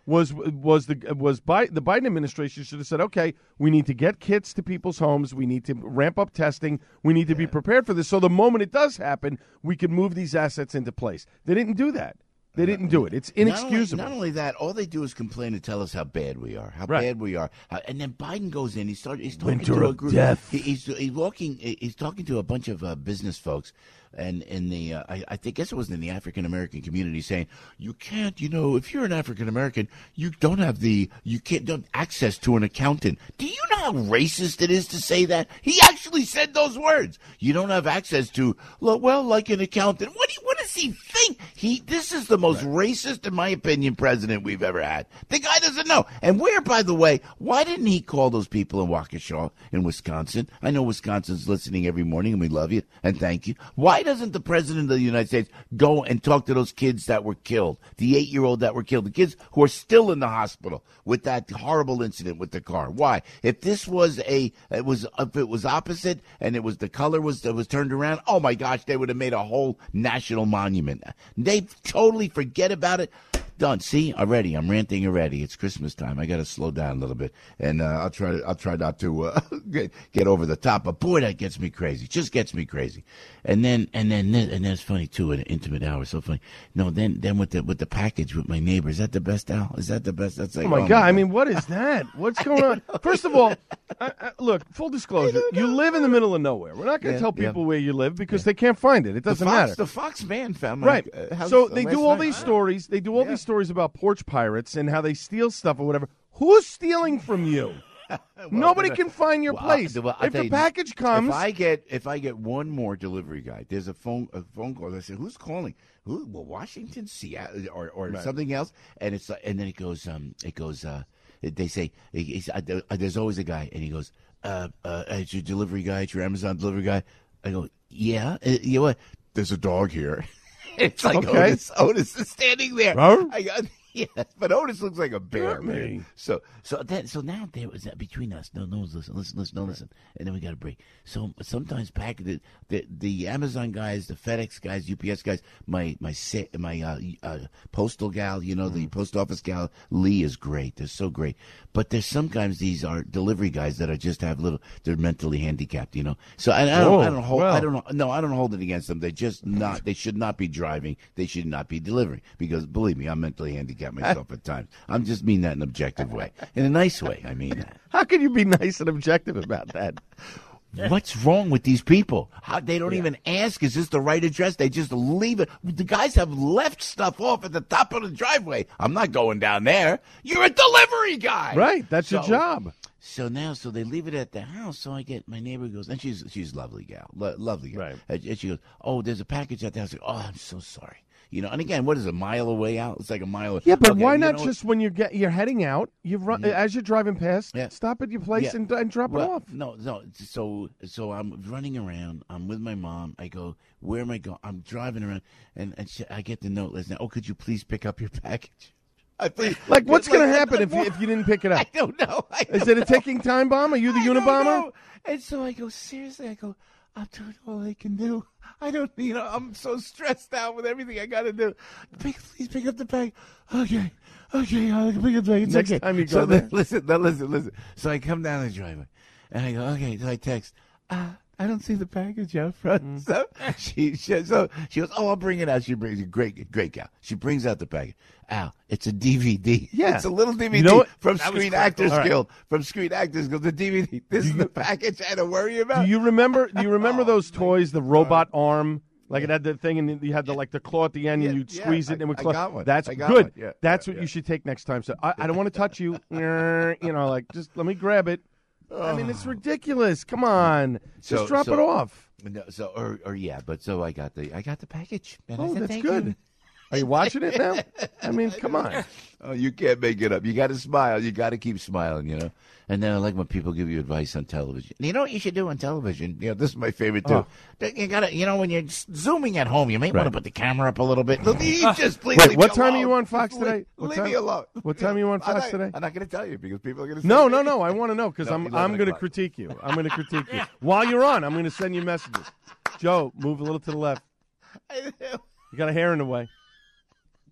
was was the was Bi- the Biden administration should have said, okay, we need to get kits to people's homes. We need to ramp up testing. We need to be prepared for this. So the moment it does happen, we can move these assets into place. They didn't do that. They didn't do it. It's inexcusable. Not only, not only that, all they do is complain and tell us how bad we are, how Right. bad we are. Uh, and then Biden goes in. He starts. He's talking Winter to a of group. death. He, he's he's walking. He's talking to a bunch of uh, business folks, and in the uh, I, I think guess it was in the African American community, saying you can't. You know, if you're an African American, you don't have the you can't don't have access to an accountant. Do you know how racist it is to say that? He actually said those words. You don't have access to well, like an accountant. What do you, what does he think? He this is the most right. racist, in my opinion, president we've ever had. The guy doesn't know. And where, by the way, why didn't he call those people in Waukesha in Wisconsin? I know Wisconsin's listening every morning, and we love you and thank you. Why doesn't the president of the United States go and talk to those kids that were killed, the eight-year-old that were killed, the kids who are still in the hospital with that horrible incident with the car? Why? If this was a, it was, if it was opposite and it was the color was that was turned around, oh my gosh, they would have made a whole national monument. They totally forget about it. Done. See, already, I'm ranting already. It's Christmas time. I got to slow down a little bit, and uh, I'll try. I'll try not to uh, get, get over the top. But boy, that gets me crazy. Just gets me crazy. And then, and then, and then it's funny too. An intimate hour, so funny. No, then, then with the with the package with my neighbor. Is that the best, Al? Is that the best? That's like, oh my oh God! my I mean, what is that? What's going on? First of all, I, I, look. Full disclosure: you live in the middle of nowhere. We're not going to Yeah, tell people yeah. where you live because they can't find it. It doesn't the Fox, matter. The Fox man found my Right. uh, house So uh, they last do all night. these stories. They do all these stories about porch pirates and how they steal stuff or whatever. Who's stealing from you? Nobody Well, can find your well, place. I'll- well, I'll if tell the you, package comes, if I get if I get one more delivery guy, there's a phone a phone call. I say, who's calling? Who? Well, Washington, Seattle, or or Right. something else. And it's and then it goes. Um, it goes. Uh, they say he's, uh, there's always a guy, and he goes, uh, uh, "It's your delivery guy. It's your Amazon delivery guy." I go, "Yeah, uh, you know what? There's a dog here." It's like Okay. Otis. Otis is standing there. Huh? I got. Yes, but Otis looks like a bear, Got man. me. So, so then, so now there was that between us. No, no one's listen, listen, listen, no listen, and then we got a break. So sometimes pack the, the the Amazon guys, the FedEx guys, U P S guys, my my sa- my uh, uh, postal gal, you know, the post office gal, Lee is great. They're so great. But there's sometimes these are delivery guys that are just have little. They're mentally handicapped, you know. So I, I don't, Oh, I don't hold, well. I don't, no, I don't hold it against them. They're just not. They should not be driving. They should not be delivering because believe me, I'm mentally handicapped myself at times. I'm just mean that in an objective way, in a nice way. I mean that. how can you be nice and objective about that? What's wrong with these people? How they don't even ask, is this the right address? They just leave it. The guys have left stuff off at the top of the driveway. I'm not going down there. You're a delivery guy. Right, that's your So- job. So now, so they leave it at the house. So I get my neighbor goes, and she's she's a lovely gal, lo- lovely gal. Right. And and she goes, oh, there's a package at the house. I go, oh, I'm so sorry. You know, and again, what is it, a mile away out? It's like a mile. Yeah, but Okay, why you not know- just when you get you're heading out, you run Yeah. as you're driving past, Yeah. stop at your place Yeah. and, and drop Well, it off. No, no. So, so I'm running around. I'm with my mom. I go, where am I going? I'm driving around, and, and she, I get the note. Listen, oh, could you please pick up your package? I please. Like, what's like, going to like, happen like, if you, if you didn't pick it I up? don't know. I Is don't it a ticking time bomb? Are you the I don't Unabomber? know. And so I go, seriously, I go, I'm doing all I can do. I don't, you know, I'm so stressed out with everything I got to do. Pick, please pick up the bag. Okay, okay, I'll pick up the bag. It's Next okay. time you go so there. then, listen, now listen, listen. So I come down the driveway, and I go, okay. So I text, uh, I don't see the package out front. Mm. So she, she, so she goes, oh, I'll bring it out. She brings a great, great gal. She brings out the package. Al, it's a D V D. Yeah. It's a little D V D You know what? from That was Screen critical. Actors All right. Guild. From Screen Actors Guild, the D V D. This is the package I had to worry about. Do you remember? Do you remember Oh, those toys, the robot arm? Like it had the thing, and you had the like the claw at the end, and Yeah, you'd yeah, squeeze it, I- and it would I close. got one. That's I got good. one. Yeah, That's yeah, what yeah. you should take next time. So I, I don't want to touch you. You know, like just let me grab it. I mean, it's ridiculous. Come on, just So- drop so- it off. No, so or, or yeah, but so I got the I got the package. And I Oh, said, that's "Thank good. you." Are you watching it now? I mean, come on. Oh, you can't make it up. You got to smile. You got to keep smiling, you know. And then I like when people give you advice on television. You know what you should do on television? You know, this is my favorite too. Oh. You got to, you know, when you're zooming at home, you may want Right. to put the camera up a little bit. You just please Wait, leave what me time are alone. you on Fox Just today? Leave, What leave time- me alone. what time are you on I'm Fox not- today? I'm not going to tell you because people are going to say No, no, no. I want to know because No, I'm eleven I'm going to o'clock. critique you. I'm going to critique you while you're on. I'm going to send you messages. Joe, move a little to the left. You got a hair in the way.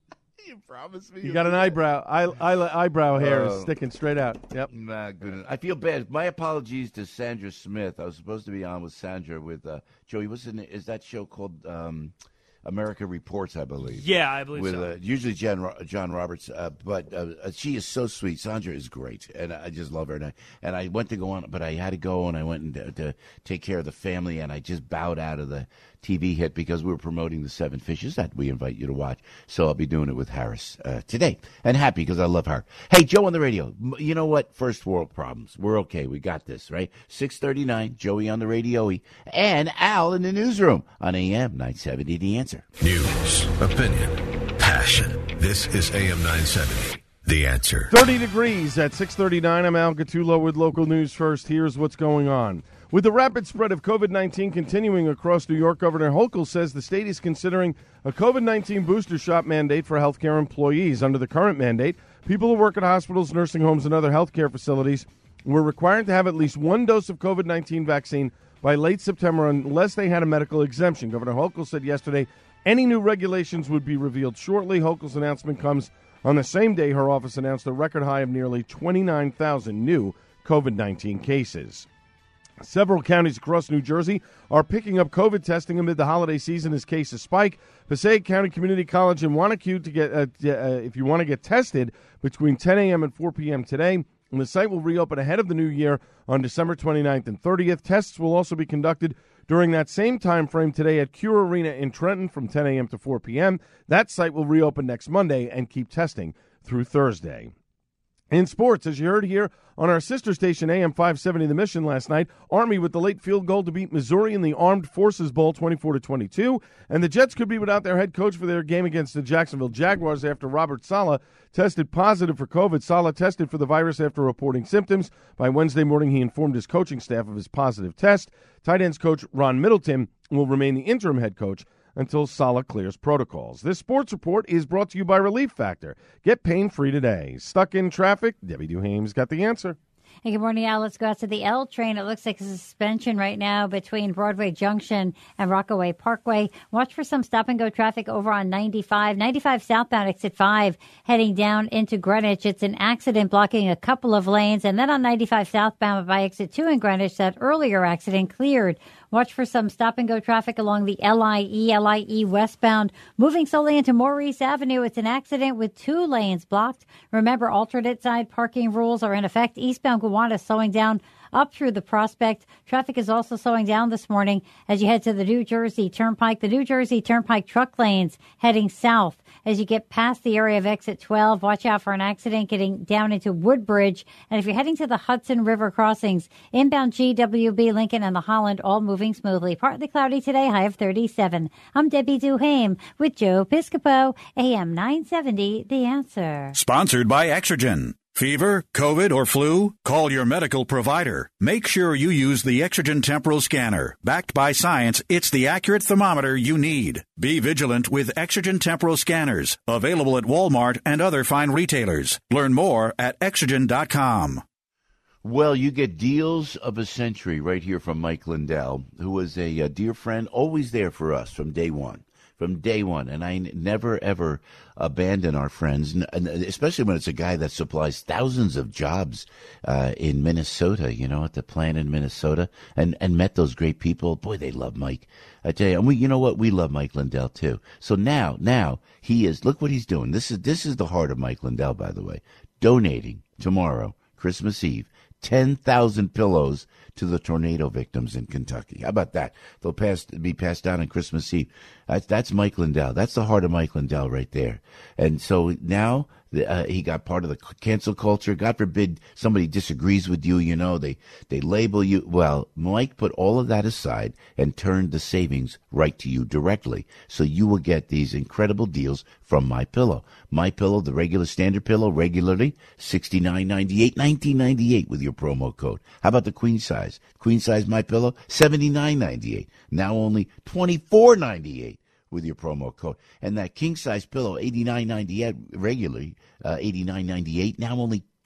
You promised me. You got an eyebrow. Eye, eye, eyebrow hair is Oh. sticking straight out. Yep. Nah, good. I feel bad. My apologies to Sandra Smith. I was supposed to be on with Sandra with uh, Joey. What's in is that show called um, America Reports? I believe. Yeah, I believe with, so. Uh, usually John Ro- John Roberts, uh, but uh, she is so sweet. Sandra is great, and I just love her. And I, and I went to go on, but I had to go, and I went and to, to take care of the family, and I just bowed out of the T V hit because we were promoting the Seven Fishes that we invite you to watch. So I'll be doing it with Harris uh, today, and happy because I love her. Hey, Joe on the radio. M- You know what? First world problems. We're okay. We got this, right? six thirty-nine, Joey on the radio, and Al in the newsroom on A M nine seventy. The Answer. News, opinion, passion. This is A M nine seventy. The Answer. thirty degrees at six thirty-nine. I'm Al Gattulo with local news first. Here's what's going on. With the rapid spread of COVID nineteen continuing across New York, Governor Hochul says the state is considering a COVID nineteen booster shot mandate for healthcare employees. Under the current mandate, people who work at hospitals, nursing homes, and other healthcare facilities were required to have at least one dose of COVID nineteen vaccine by late September unless they had a medical exemption. Governor Hochul said yesterday any new regulations would be revealed shortly. Hochul's announcement comes on the same day her office announced a record high of nearly twenty-nine thousand new COVID nineteen cases. Several counties across New Jersey are picking up COVID testing amid the holiday season as cases spike. Passaic County Community College in Wanacue, to get, uh, uh, if you want to get tested between ten a.m. and four p.m. today. And the site will reopen ahead of the new year on December twenty-ninth and thirtieth. Tests will also be conducted during that same time frame today at Cure Arena in Trenton from ten a.m. to four p.m. That site will reopen next Monday and keep testing through Thursday. In sports, as you heard here on our sister station, A M five seventy The Mission last night, Army with the late field goal to beat Missouri in the Armed Forces Bowl twenty-four to twenty-two, and the Jets could be without their head coach for their game against the Jacksonville Jaguars after Robert Saleh tested positive for COVID. Saleh tested for the virus after reporting symptoms. By Wednesday morning, he informed his coaching staff of his positive test. Tight ends coach Ron Middleton will remain the interim head coach until Saleh clears protocols. This sports report is brought to you by Relief Factor. Get pain-free today. Stuck in traffic? Debbie Duhame's got the answer. Hey, good morning, Al. Let's go out to the L train. It looks like a suspension right now between Broadway Junction and Rockaway Parkway. Watch for some stop-and-go traffic over on ninety-five. ninety-five southbound, exit five, heading down into Greenwich. It's an accident blocking a couple of lanes. And then on ninety-five southbound by exit two in Greenwich, that earlier accident cleared. Watch for some stop-and-go traffic along the L I E, L I E westbound. Moving slowly into Maurice Avenue, it's an accident with two lanes blocked. Remember, alternate side parking rules are in effect. Eastbound Gowanus slowing down up through the Prospect. Traffic is also slowing down this morning as you head to the New Jersey Turnpike. The New Jersey Turnpike truck lanes heading south. As you get past the area of exit twelve, watch out for an accident getting down into Woodbridge. And if you're heading to the Hudson River crossings, inbound G W B, Lincoln, and the Holland, all moving smoothly. Partly cloudy today, high of thirty-seven. I'm Debbie Duhame with Joe Piscopo, A M nine seventy, The Answer. Sponsored by Exergen. Fever, COVID, or flu? Call your medical provider. Make sure you use the Exergen Temporal Scanner. Backed by science, it's the accurate thermometer you need. Be vigilant with Exergen Temporal Scanners. Available at Walmart and other fine retailers. Learn more at exergen dot com. Well, you get deals of a century right here from Mike Lindell, who was a, a dear friend, always there for us from day one. From day one, and I n- never, ever abandon our friends, n- and especially when it's a guy that supplies thousands of jobs uh, in Minnesota, you know, at the plant in Minnesota, and, and met those great people. Boy, they love Mike. I tell you, and we, you know what? We love Mike Lindell, too. So now, now, he is, look what he's doing. This is, this is the heart of Mike Lindell, by the way. Donating tomorrow, Christmas Eve, ten thousand pillows to the tornado victims in Kentucky. How about that? They'll pass, be passed down on Christmas Eve. That's, that's Mike Lindell. That's the heart of Mike Lindell right there. And so now uh, he got part of the cancel culture. God forbid somebody disagrees with you, you know, they, they label you. Well, Mike put all of that aside and turned the savings right to you directly. So you will get these incredible deals from MyPillow. MyPillow, the regular standard pillow, regularly sixty-nine ninety-eight, nineteen ninety-eight with your promo code. How about the queen size? Queen size MyPillow, seventy-nine ninety-eight. Now only twenty-four ninety-eight with your promo code. And that king size pillow, eighty-nine ninety-eight regularly, uh, eighty-nine ninety-eight. Now only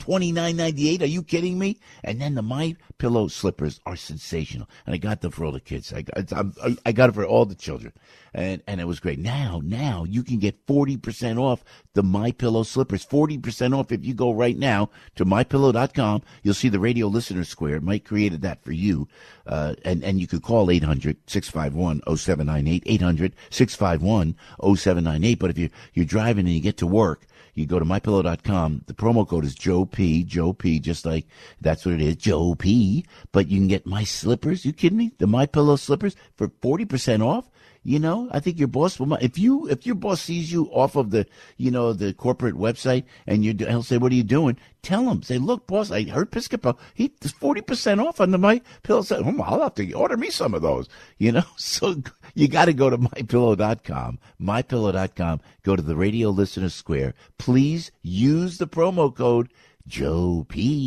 twenty-nine ninety-eight. Are you kidding me? And then the My Pillow slippers are sensational, and I got them for all the kids. I got, I, I got it for all the children, and and it was great. Now, now you can get forty percent off the My Pillow slippers. forty percent off if you go right now to my pillow dot com. You'll see the radio listener square. Mike created that for you, uh, and and you could call eight hundred, six five one, oh seven nine eight, eight hundred, six five one, oh seven nine eight. But if you you're driving and you get to work, you go to my pillow dot com. The promo code is Joe P. Joe P. Just like that's what it is, Joe P. But you can get my slippers. You kidding me? The My Pillow slippers for forty percent off. You know, I think your boss will. If you if your boss sees you off of the you know the corporate website and you he'll say, "What are you doing?" Tell him, say, "Look, boss, I heard Piscopo. He forty percent off on the My Pillow." Oh, I'll have to order me some of those. You know, so you got to go to my pillow dot com. my pillow dot com. Go to the Radio Listener Square. Please use the promo code Joe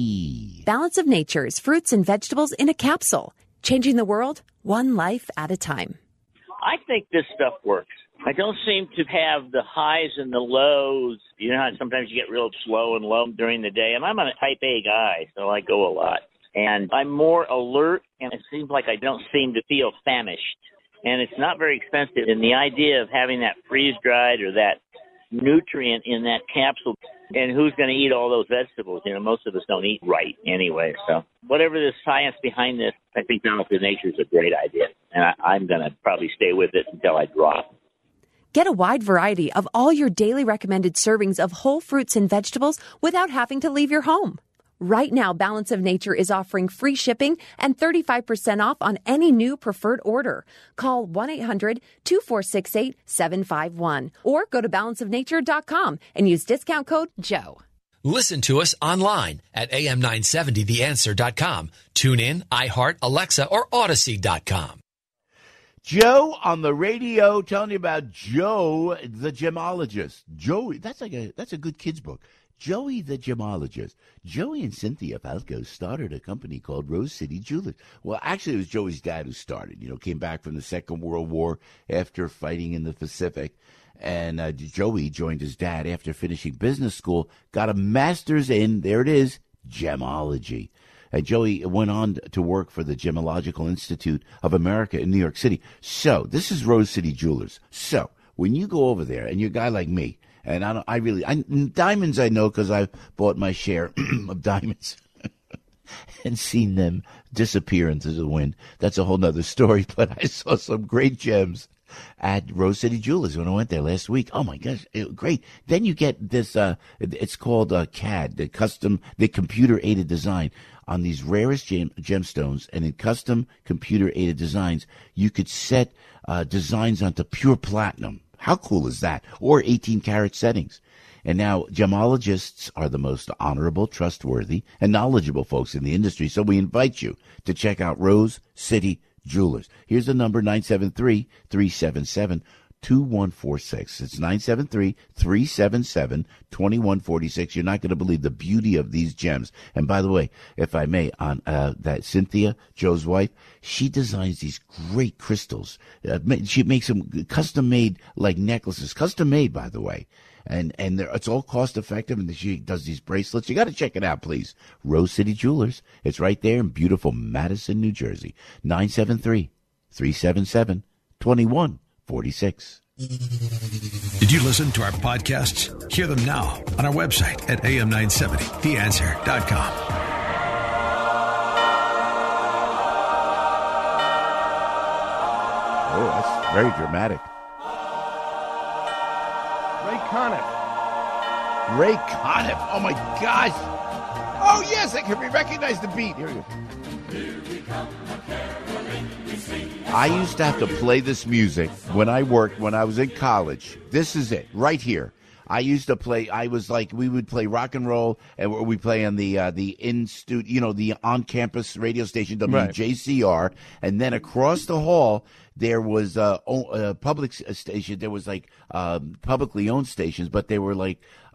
P. Balance of Nature's fruits and vegetables in a capsule, changing the world one life at a time. I think this stuff works. I don't seem to have the highs and the lows. You know how sometimes you get real slow and low during the day, and I'm a type A guy, so I go a lot. And I'm more alert, and it seems like I don't seem to feel famished. And it's not very expensive, and the idea of having that freeze-dried or that nutrient in that capsule, and who's going to eat all those vegetables? You know, most of us don't eat right anyway. So whatever the science behind this, I think Balance of Nature is a great idea, and I, I'm going to probably stay with it until I drop. Get a wide variety of all your daily recommended servings of whole fruits and vegetables without having to leave your home. Right now, Balance of Nature is offering free shipping and thirty-five percent off on any new preferred order. Call one eight hundred, two four six, eight seven five one or go to balance of nature dot com and use discount code Joe. Listen to us online at A M nine seventy the answer dot com. Tune in, iHeart, Alexa, or Odyssey dot com. Joe on the radio telling you about Joe the Gemologist. Joey, that's like a that's a good kid's book. Joey the Gemologist. Joey and Cynthia Falco started a company called Rose City Jewelers. Well, actually, it was Joey's dad who started. You know, came back from the Second World War after fighting in the Pacific. And uh, Joey joined his dad after finishing business school, got a master's in, there it is, gemology. And Joey went on to work for the Gemological Institute of America in New York City. So this is Rose City Jewelers. So when you go over there, and you're a guy like me, and I, don't, I really, I, diamonds I know because I bought my share of diamonds and seen them disappear into the wind. That's a whole nother story, but I saw some great gems at Rose City Jewelers when I went there last week. Oh my gosh, it, great. Then you get this, uh, it's called uh, C A D, the custom, the computer aided design on these rarest gem, gemstones, and in custom computer aided designs, you could set uh, designs onto pure platinum. How cool is that? Or eighteen karat settings. And now gemologists are the most honorable, trustworthy, and knowledgeable folks in the industry. So we invite you to check out Rose City Jewelers. Here's the number, nine seven three, three seven seven, two one four six. It's nine seven three, three seven seven, two one four six. You're not going to believe the beauty of these gems. And by the way, if I may, on uh, that Cynthia, Joe's wife, she designs these great crystals. Uh, she makes them custom-made, like necklaces. Custom-made, by the way. And and it's all cost-effective, and she does these bracelets. You got to check it out, please. Rose City Jewelers. It's right there in beautiful Madison, New Jersey. nine seven three, three seven seven, two one four six. Did you listen to our podcasts? Hear them now on our website at A M nine seventy the answer dot com. Oh, that's very dramatic. Ray Conniff. Ray Conniff. Oh, my gosh. Oh, yes, I can recognize the beat. Here we go. I used to have to play this music when I worked, when I was in college. This is it, right here. I used to play, I was like, we would play rock and roll, and we play on the uh, the in-studio, you know, the on-campus radio station, W J C R, right. And then across the hall, there was uh, a public station. There was like um, publicly owned stations, but they were like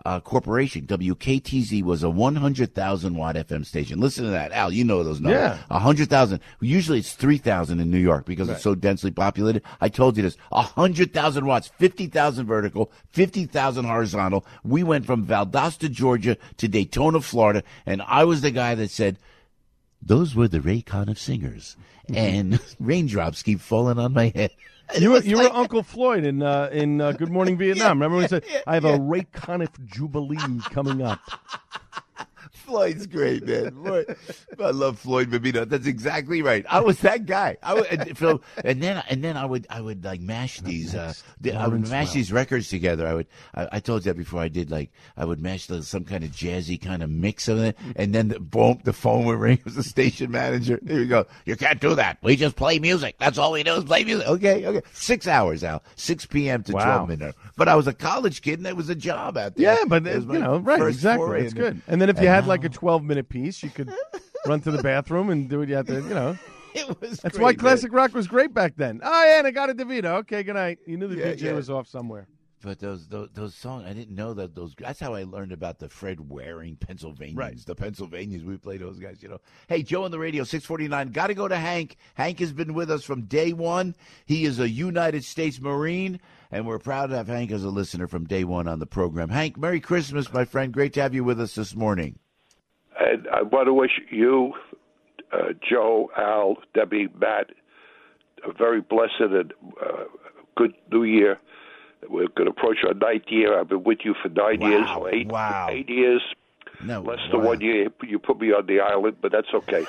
uh, Corporation, W K T Z, was a one hundred thousand watt F M station. Listen to that. Al, you know those numbers. Yeah. one hundred thousand. Usually it's three thousand in New York because Right. it's so densely populated. I told you this. one hundred thousand watts, fifty thousand vertical, fifty thousand horizontal. We went from Valdosta, Georgia to Daytona, Florida, and I was the guy that said, those were the Raycon of singers. And raindrops keep falling on my head. You were, you were Uncle Floyd in uh, in uh, Good Morning Vietnam. Remember when he said, I have a Rayconic Jubilee coming up. Floyd's great, man. Floyd, I love Floyd Babino. That's exactly right. I was that guy. I would, and, so, and then and then I would I would like mash these uh, I would mash these records together. I would I, I told you that before. I did like I would mash the, some kind of jazzy kind of mix of it, and then the boom, the phone would ring. It was the station manager. Here we go. You can't do that. We just play music. That's all we do is play music. Okay, okay. Six hours out, six p.m. to Wow. twelve midnight. But I was a college kid, and it was a job out there. Yeah, but It was you my know, right, first exactly. foray That's into- good. And then if you had now- like a twelve-minute piece, you could run to the bathroom and do what you had to, you know. It was That's great, why man. classic rock was great back then. Oh, yeah, and I got a DeVito. Okay, good night. You knew the Yeah, D J yeah. was off somewhere. But those, those those songs, I didn't know that those. That's how I learned about the Fred Waring Pennsylvanians. Right. The Pennsylvanians, we play those guys, you know. Hey, Joe on the radio, six forty-nine. Got to go to Hank. Hank has been with us from day one. He is a United States Marine, and we're proud to have Hank as a listener from day one on the program. Hank, Merry Christmas, my friend. Great to have you with us this morning. And I want to wish you, uh, Joe, Al, Debbie, Matt, a very blessed and uh, good New Year. We're going to approach our ninth year. I've been with you for nine Wow, years, or eight, wow. eight years. No, Less wow. than one year you put me on the island, but that's okay.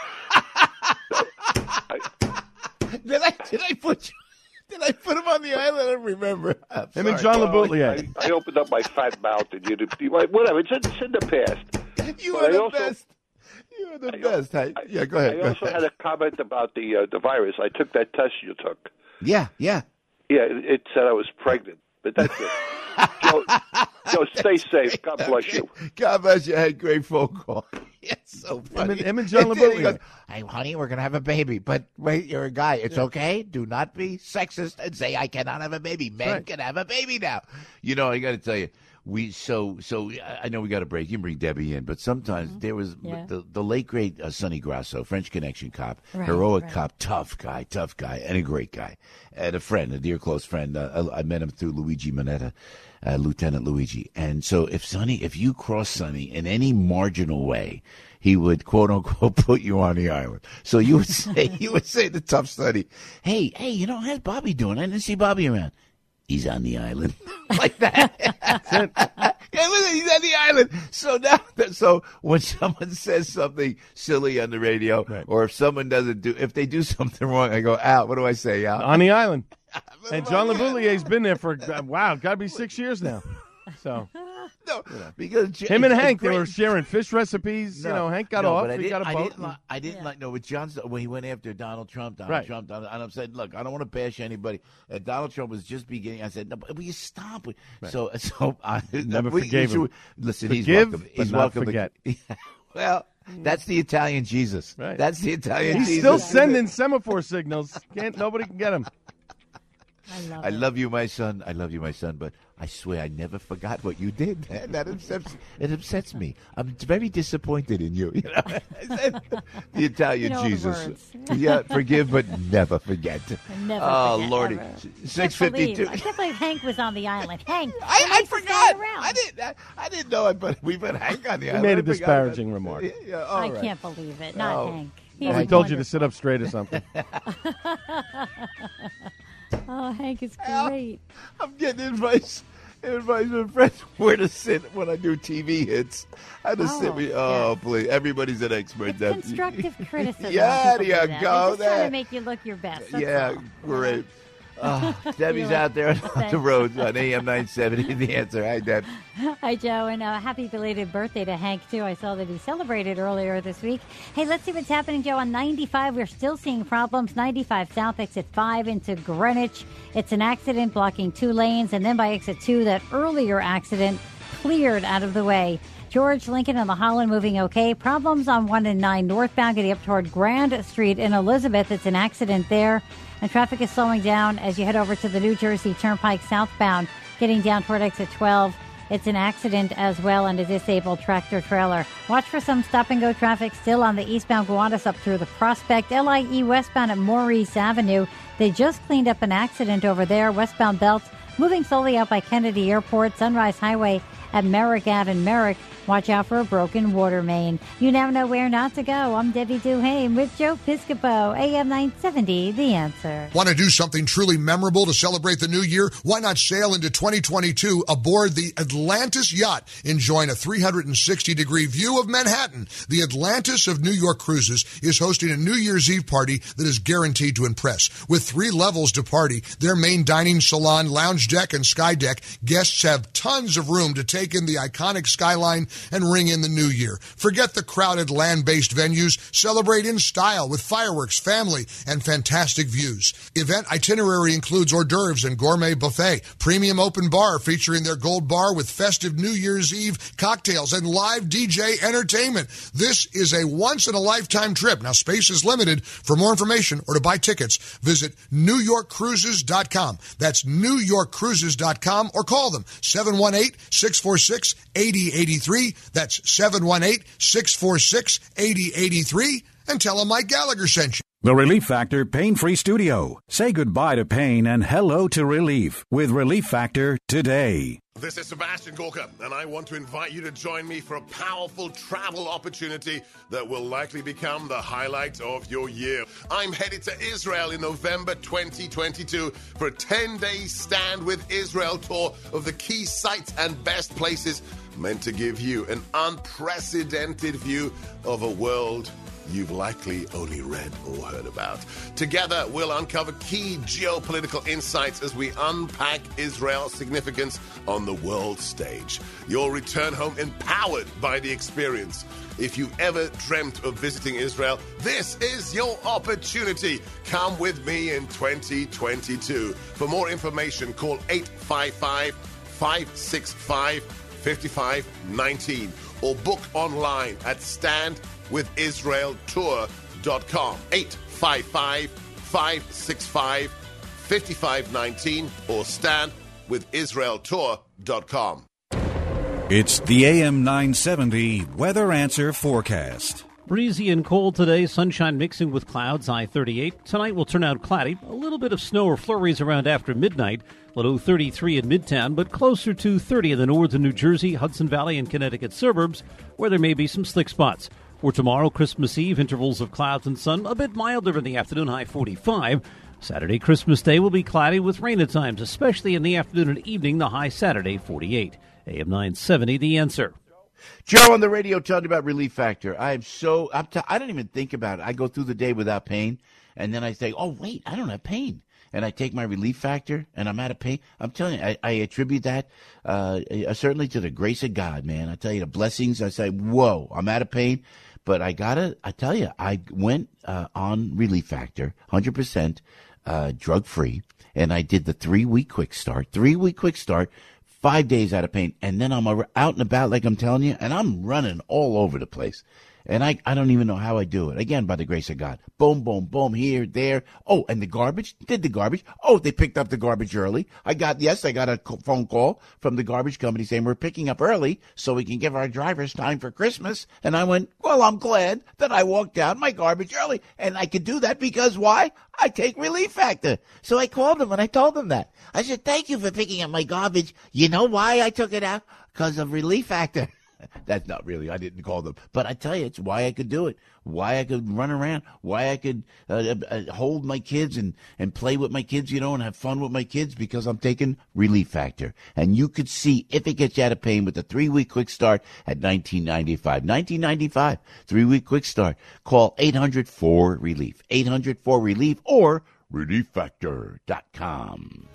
Did I did I put you? Did I put him on the island? I don't remember. I'm Him and sorry. John Well, LaBoutillier. I, I opened up my fat mouth, and you, you whatever. It's in, it's in the past. You But are I the also- best. You are the best. Hey, yeah, go ahead. I go also ahead. had a comment about the uh, the virus. I took that test you took. Yeah, yeah. Yeah, it, it said I was pregnant, but that's it. Joe, Joe, stay safe. God bless you. God bless you. I had a great phone call. It's so funny. and- him and John And then he LaBoutillier. goes, hey, honey, we're going to have a baby. But wait, you're a guy. It's okay. Do not be sexist and say I cannot have a baby. Men Right. can have a baby now. You know, I got to tell you, we so so. I- I know we got to break. You can bring Debbie in, but sometimes there was Yeah. the the late great uh, Sonny Grasso, French Connection cop, Right, heroic right. cop, tough guy, tough guy, and a great guy, and a friend, a dear close friend. Uh, I I met him through Luigi Moneta. Uh, Lieutenant Luigi. And so if Sonny, if you cross Sonny in any marginal way, he would quote unquote put you on the island. So you would say, you would say to tough Sonny, hey, hey, you know, how's Bobby doing? I didn't see Bobby around. He's on the island. Like that. Yeah, listen, he's on the island. So now, so when someone says something silly on the radio, Right. or if someone doesn't do, if they do something wrong, I go, Al, what do I say, Al? On the island. And John LaBoulier's been there for, uh, wow, got to be six years now. So No, because him and it's Hank, they great. were sharing fish recipes. You know, Hank got no, off. But I He didn't, got a I boat. didn't, li- I didn't like no with John when he went after Donald Trump. Donald Right. Trump, Donald, and I said, look, I don't want to bash anybody. And Donald Trump was just beginning. I said, no, but will you stop? So, so I Never we- forgave you him. should- Listen, Forgive, he's welcome. but He's not welcome. to- forget. well, that's the Italian Jesus. Right. That's the Italian He's Jesus. still sending semaphore signals. Can't nobody can get him. I love I it. love you, my son. I love you, my son. But I swear I never forgot what you did. That upsets, it upsets me. I'm very disappointed in you. You know, the Italian You know the Jesus. words. Yeah, forgive but never forget. Never oh forget, Lordy, ever. six Can't fifty two. believe- I can't believe Hank was on the island. Hank, I, you're I nice to forgot. stand around. I didn't. I, I didn't know it, but we put Hank on the He island. made I a forgot disparaging about- remark. Yeah, yeah, all I right. can't believe it. Not Oh. Hank. He Oh, was he told you to wonderful. sit up straight or something. Oh, Hank is Al. great. I'm getting advice. Advice from friends where to sit when I do T V hits. How to sit. Oh, Me. Oh, yes. please! Everybody's an expert. It's Deb. constructive criticism. Yeah, when there people you do that. go. They're just trying There. to make you look your best. That's Yeah, all. great. Uh, Debbie's You're out there on the Thanks. road on A M nine seventy. The answer. Hi, Deb. Hi, Joe, and uh, happy belated birthday to Hank, too. I saw that he celebrated earlier this week. Hey, let's see what's happening, Joe. On ninety-five, we're still seeing problems. ninety-five South, exit five into Greenwich. It's an accident blocking two lanes, and then by exit two, that earlier accident cleared out of the way. George Lincoln and the Holland moving okay. Problems on one and nine northbound getting up toward Grand Street in Elizabeth. It's an accident there. And traffic is slowing down as you head over to the New Jersey Turnpike southbound, getting down toward exit twelve. It's an accident as well and a disabled tractor trailer. Watch for some stop-and-go traffic still on the eastbound Gowanus up through the Prospect. L I E westbound at Maurice Avenue. They just cleaned up an accident over there. Westbound belts moving slowly out by Kennedy Airport. Sunrise Highway at Merrick Ave and Merrick. Watch out for a broken water main. You never know where not to go. I'm Debbie Duhane with Joe Piscopo, A M nine seventy, The Answer. Want to do something truly memorable to celebrate the new year? Why not sail into twenty twenty-two aboard the Atlantis yacht, enjoying a three hundred sixty degree view of Manhattan? The Atlantis of New York Cruises is hosting a New Year's Eve party that is guaranteed to impress. With three levels to party, their main dining, salon, lounge deck, and sky deck, guests have tons of room to take in the iconic skyline and ring in the new year. Forget the crowded land-based venues. Celebrate in style with fireworks, family, and fantastic views. Event itinerary includes hors d'oeuvres and gourmet buffet, premium open bar featuring their gold bar with festive New Year's Eve cocktails and live D J entertainment. This is a once-in-a-lifetime trip. Now, space is limited. For more information or to buy tickets, visit new york cruises dot com. That's new york cruises dot com or call them seven one eight, six four six, eight zero eight three. That's seven one eight, six four six, eight zero eight three, and tell them Mike Gallagher sent you. The Relief Factor Pain-Free Studio. Say goodbye to pain and hello to relief with Relief Factor today. This is Sebastian Gorka, and I want to invite you to join me for a powerful travel opportunity that will likely become the highlight of your year. I'm headed to Israel in November twenty twenty-two for a ten-day Stand with Israel tour of the key sites and best places meant to give you an unprecedented view of a world you've likely only read or heard about. Together, we'll uncover key geopolitical insights as we unpack Israel's significance on the world stage. You'll return home empowered by the experience. If you ever dreamt of visiting Israel, this is your opportunity. Come with me in twenty twenty-two. For more information, call eight five five, five six five, five five one nine or book online at stand with israel tour dot com. eight five five, five six five, five five one nine or stand with israel tour dot com. It's the A M nine seventy Weather Answer Forecast. Breezy and cold today, sunshine mixing with clouds, high thirty-eight. Tonight will turn out cloudy, a little bit of snow or flurries around after midnight, low thirty-three in Midtown, but closer to thirty in the northern New Jersey, Hudson Valley, and Connecticut suburbs, where there may be some slick spots. For tomorrow, Christmas Eve, intervals of clouds and sun, a bit milder in the afternoon, high forty-five. Saturday, Christmas Day, will be cloudy with rain at times, especially in the afternoon and evening, the high Saturday, forty-eight. A M nine seventy, The Answer. Joe on the radio telling you about Relief Factor. I am so, I'm t- I don't even think about it. I go through the day without pain, and then I say, oh, wait, I don't have pain. And I take my Relief Factor, and I'm out of pain. I'm telling you, I, I attribute that uh, certainly to the grace of God, man. I tell you, the blessings. I say, whoa, I'm out of pain. But I got to, I tell you, I went uh, on Relief Factor, one hundred percent uh, drug-free, and I did the three-week quick start, three-week quick start, five days out of pain, and then I'm out and about like I'm telling you, and I'm running all over the place. And I, I don't even know how I do it. Again, by the grace of God. Boom, boom, boom, here, there. Oh, and the garbage? Did the garbage? Oh, they picked up the garbage early. I got, yes, I got a phone call from the garbage company saying we're picking up early so we can give our drivers time for Christmas. And I went, well, I'm glad that I walked out my garbage early. And I could do that because why? I take Relief Factor. So I called them and I told them that. I said, thank you for picking up my garbage. You know why I took it out? Because of Relief Factor. That's not really, I didn't call them. But I tell you, it's why I could do it, why I could run around, why I could uh, uh, hold my kids and, and play with my kids, you know, and have fun with my kids because I'm taking Relief Factor. And you could see if it gets you out of pain with a three-week quick start at nineteen ninety-five. nineteen ninety-five, three-week quick start. Call eight hundred four relief, eight hundred four relief or relief factor dot com.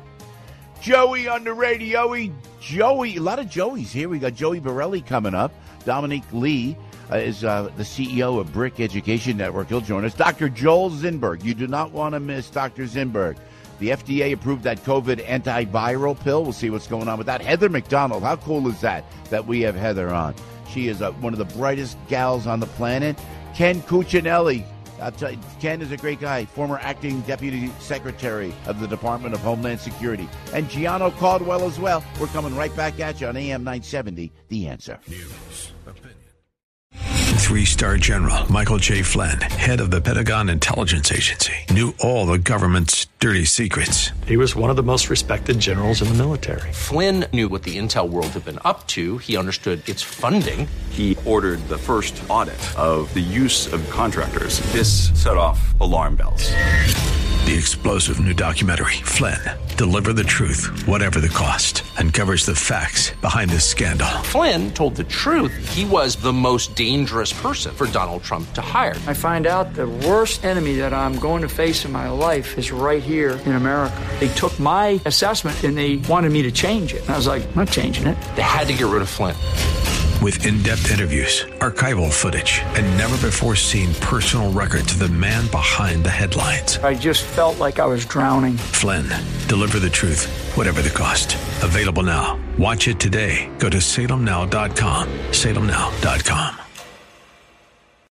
Joey on the radio. Joey, a lot of Joeys here. We got Joey Borelli coming up. Dominique Lee uh, is uh, the C E O of Brick Education Network. He'll join us. Doctor Joel Zinberg. You do not want to miss Doctor Zinberg. The F D A approved that COVID antiviral pill. We'll see what's going on with that. Heather McDonald. How cool is that, that we have Heather on? She is uh, one of the brightest gals on the planet. Ken Cuccinelli. I'll tell you, Ken is a great guy, former acting deputy secretary of the Department of Homeland Security. And Gianno Caldwell as well. We're coming right back at you on A M nine seventy, The Answer. News, opinion. Three-star General Michael J. Flynn, head of the Pentagon Intelligence Agency, knew all the government's dirty secrets. He was one of the most respected generals in the military. Flynn knew what the intel world had been up to. He understood its funding. He ordered the first audit of the use of contractors. This set off alarm bells. The explosive new documentary, Flynn, Deliver the Truth, Whatever the Cost, uncovers the facts behind this scandal. Flynn told the truth. He was the most dangerous person for Donald Trump to hire. I find out the worst enemy that I'm going to face in my life is right here in America. They took my assessment and they wanted me to change it. And I was like, I'm not changing it. They had to get rid of Flynn. With in-depth interviews, archival footage, and never-before-seen personal records of the man behind the headlines. I just felt like I was drowning. Flynn, Deliver the Truth, Whatever the Cost. Available now. Watch it today. Go to salem now dot com. salem now dot com.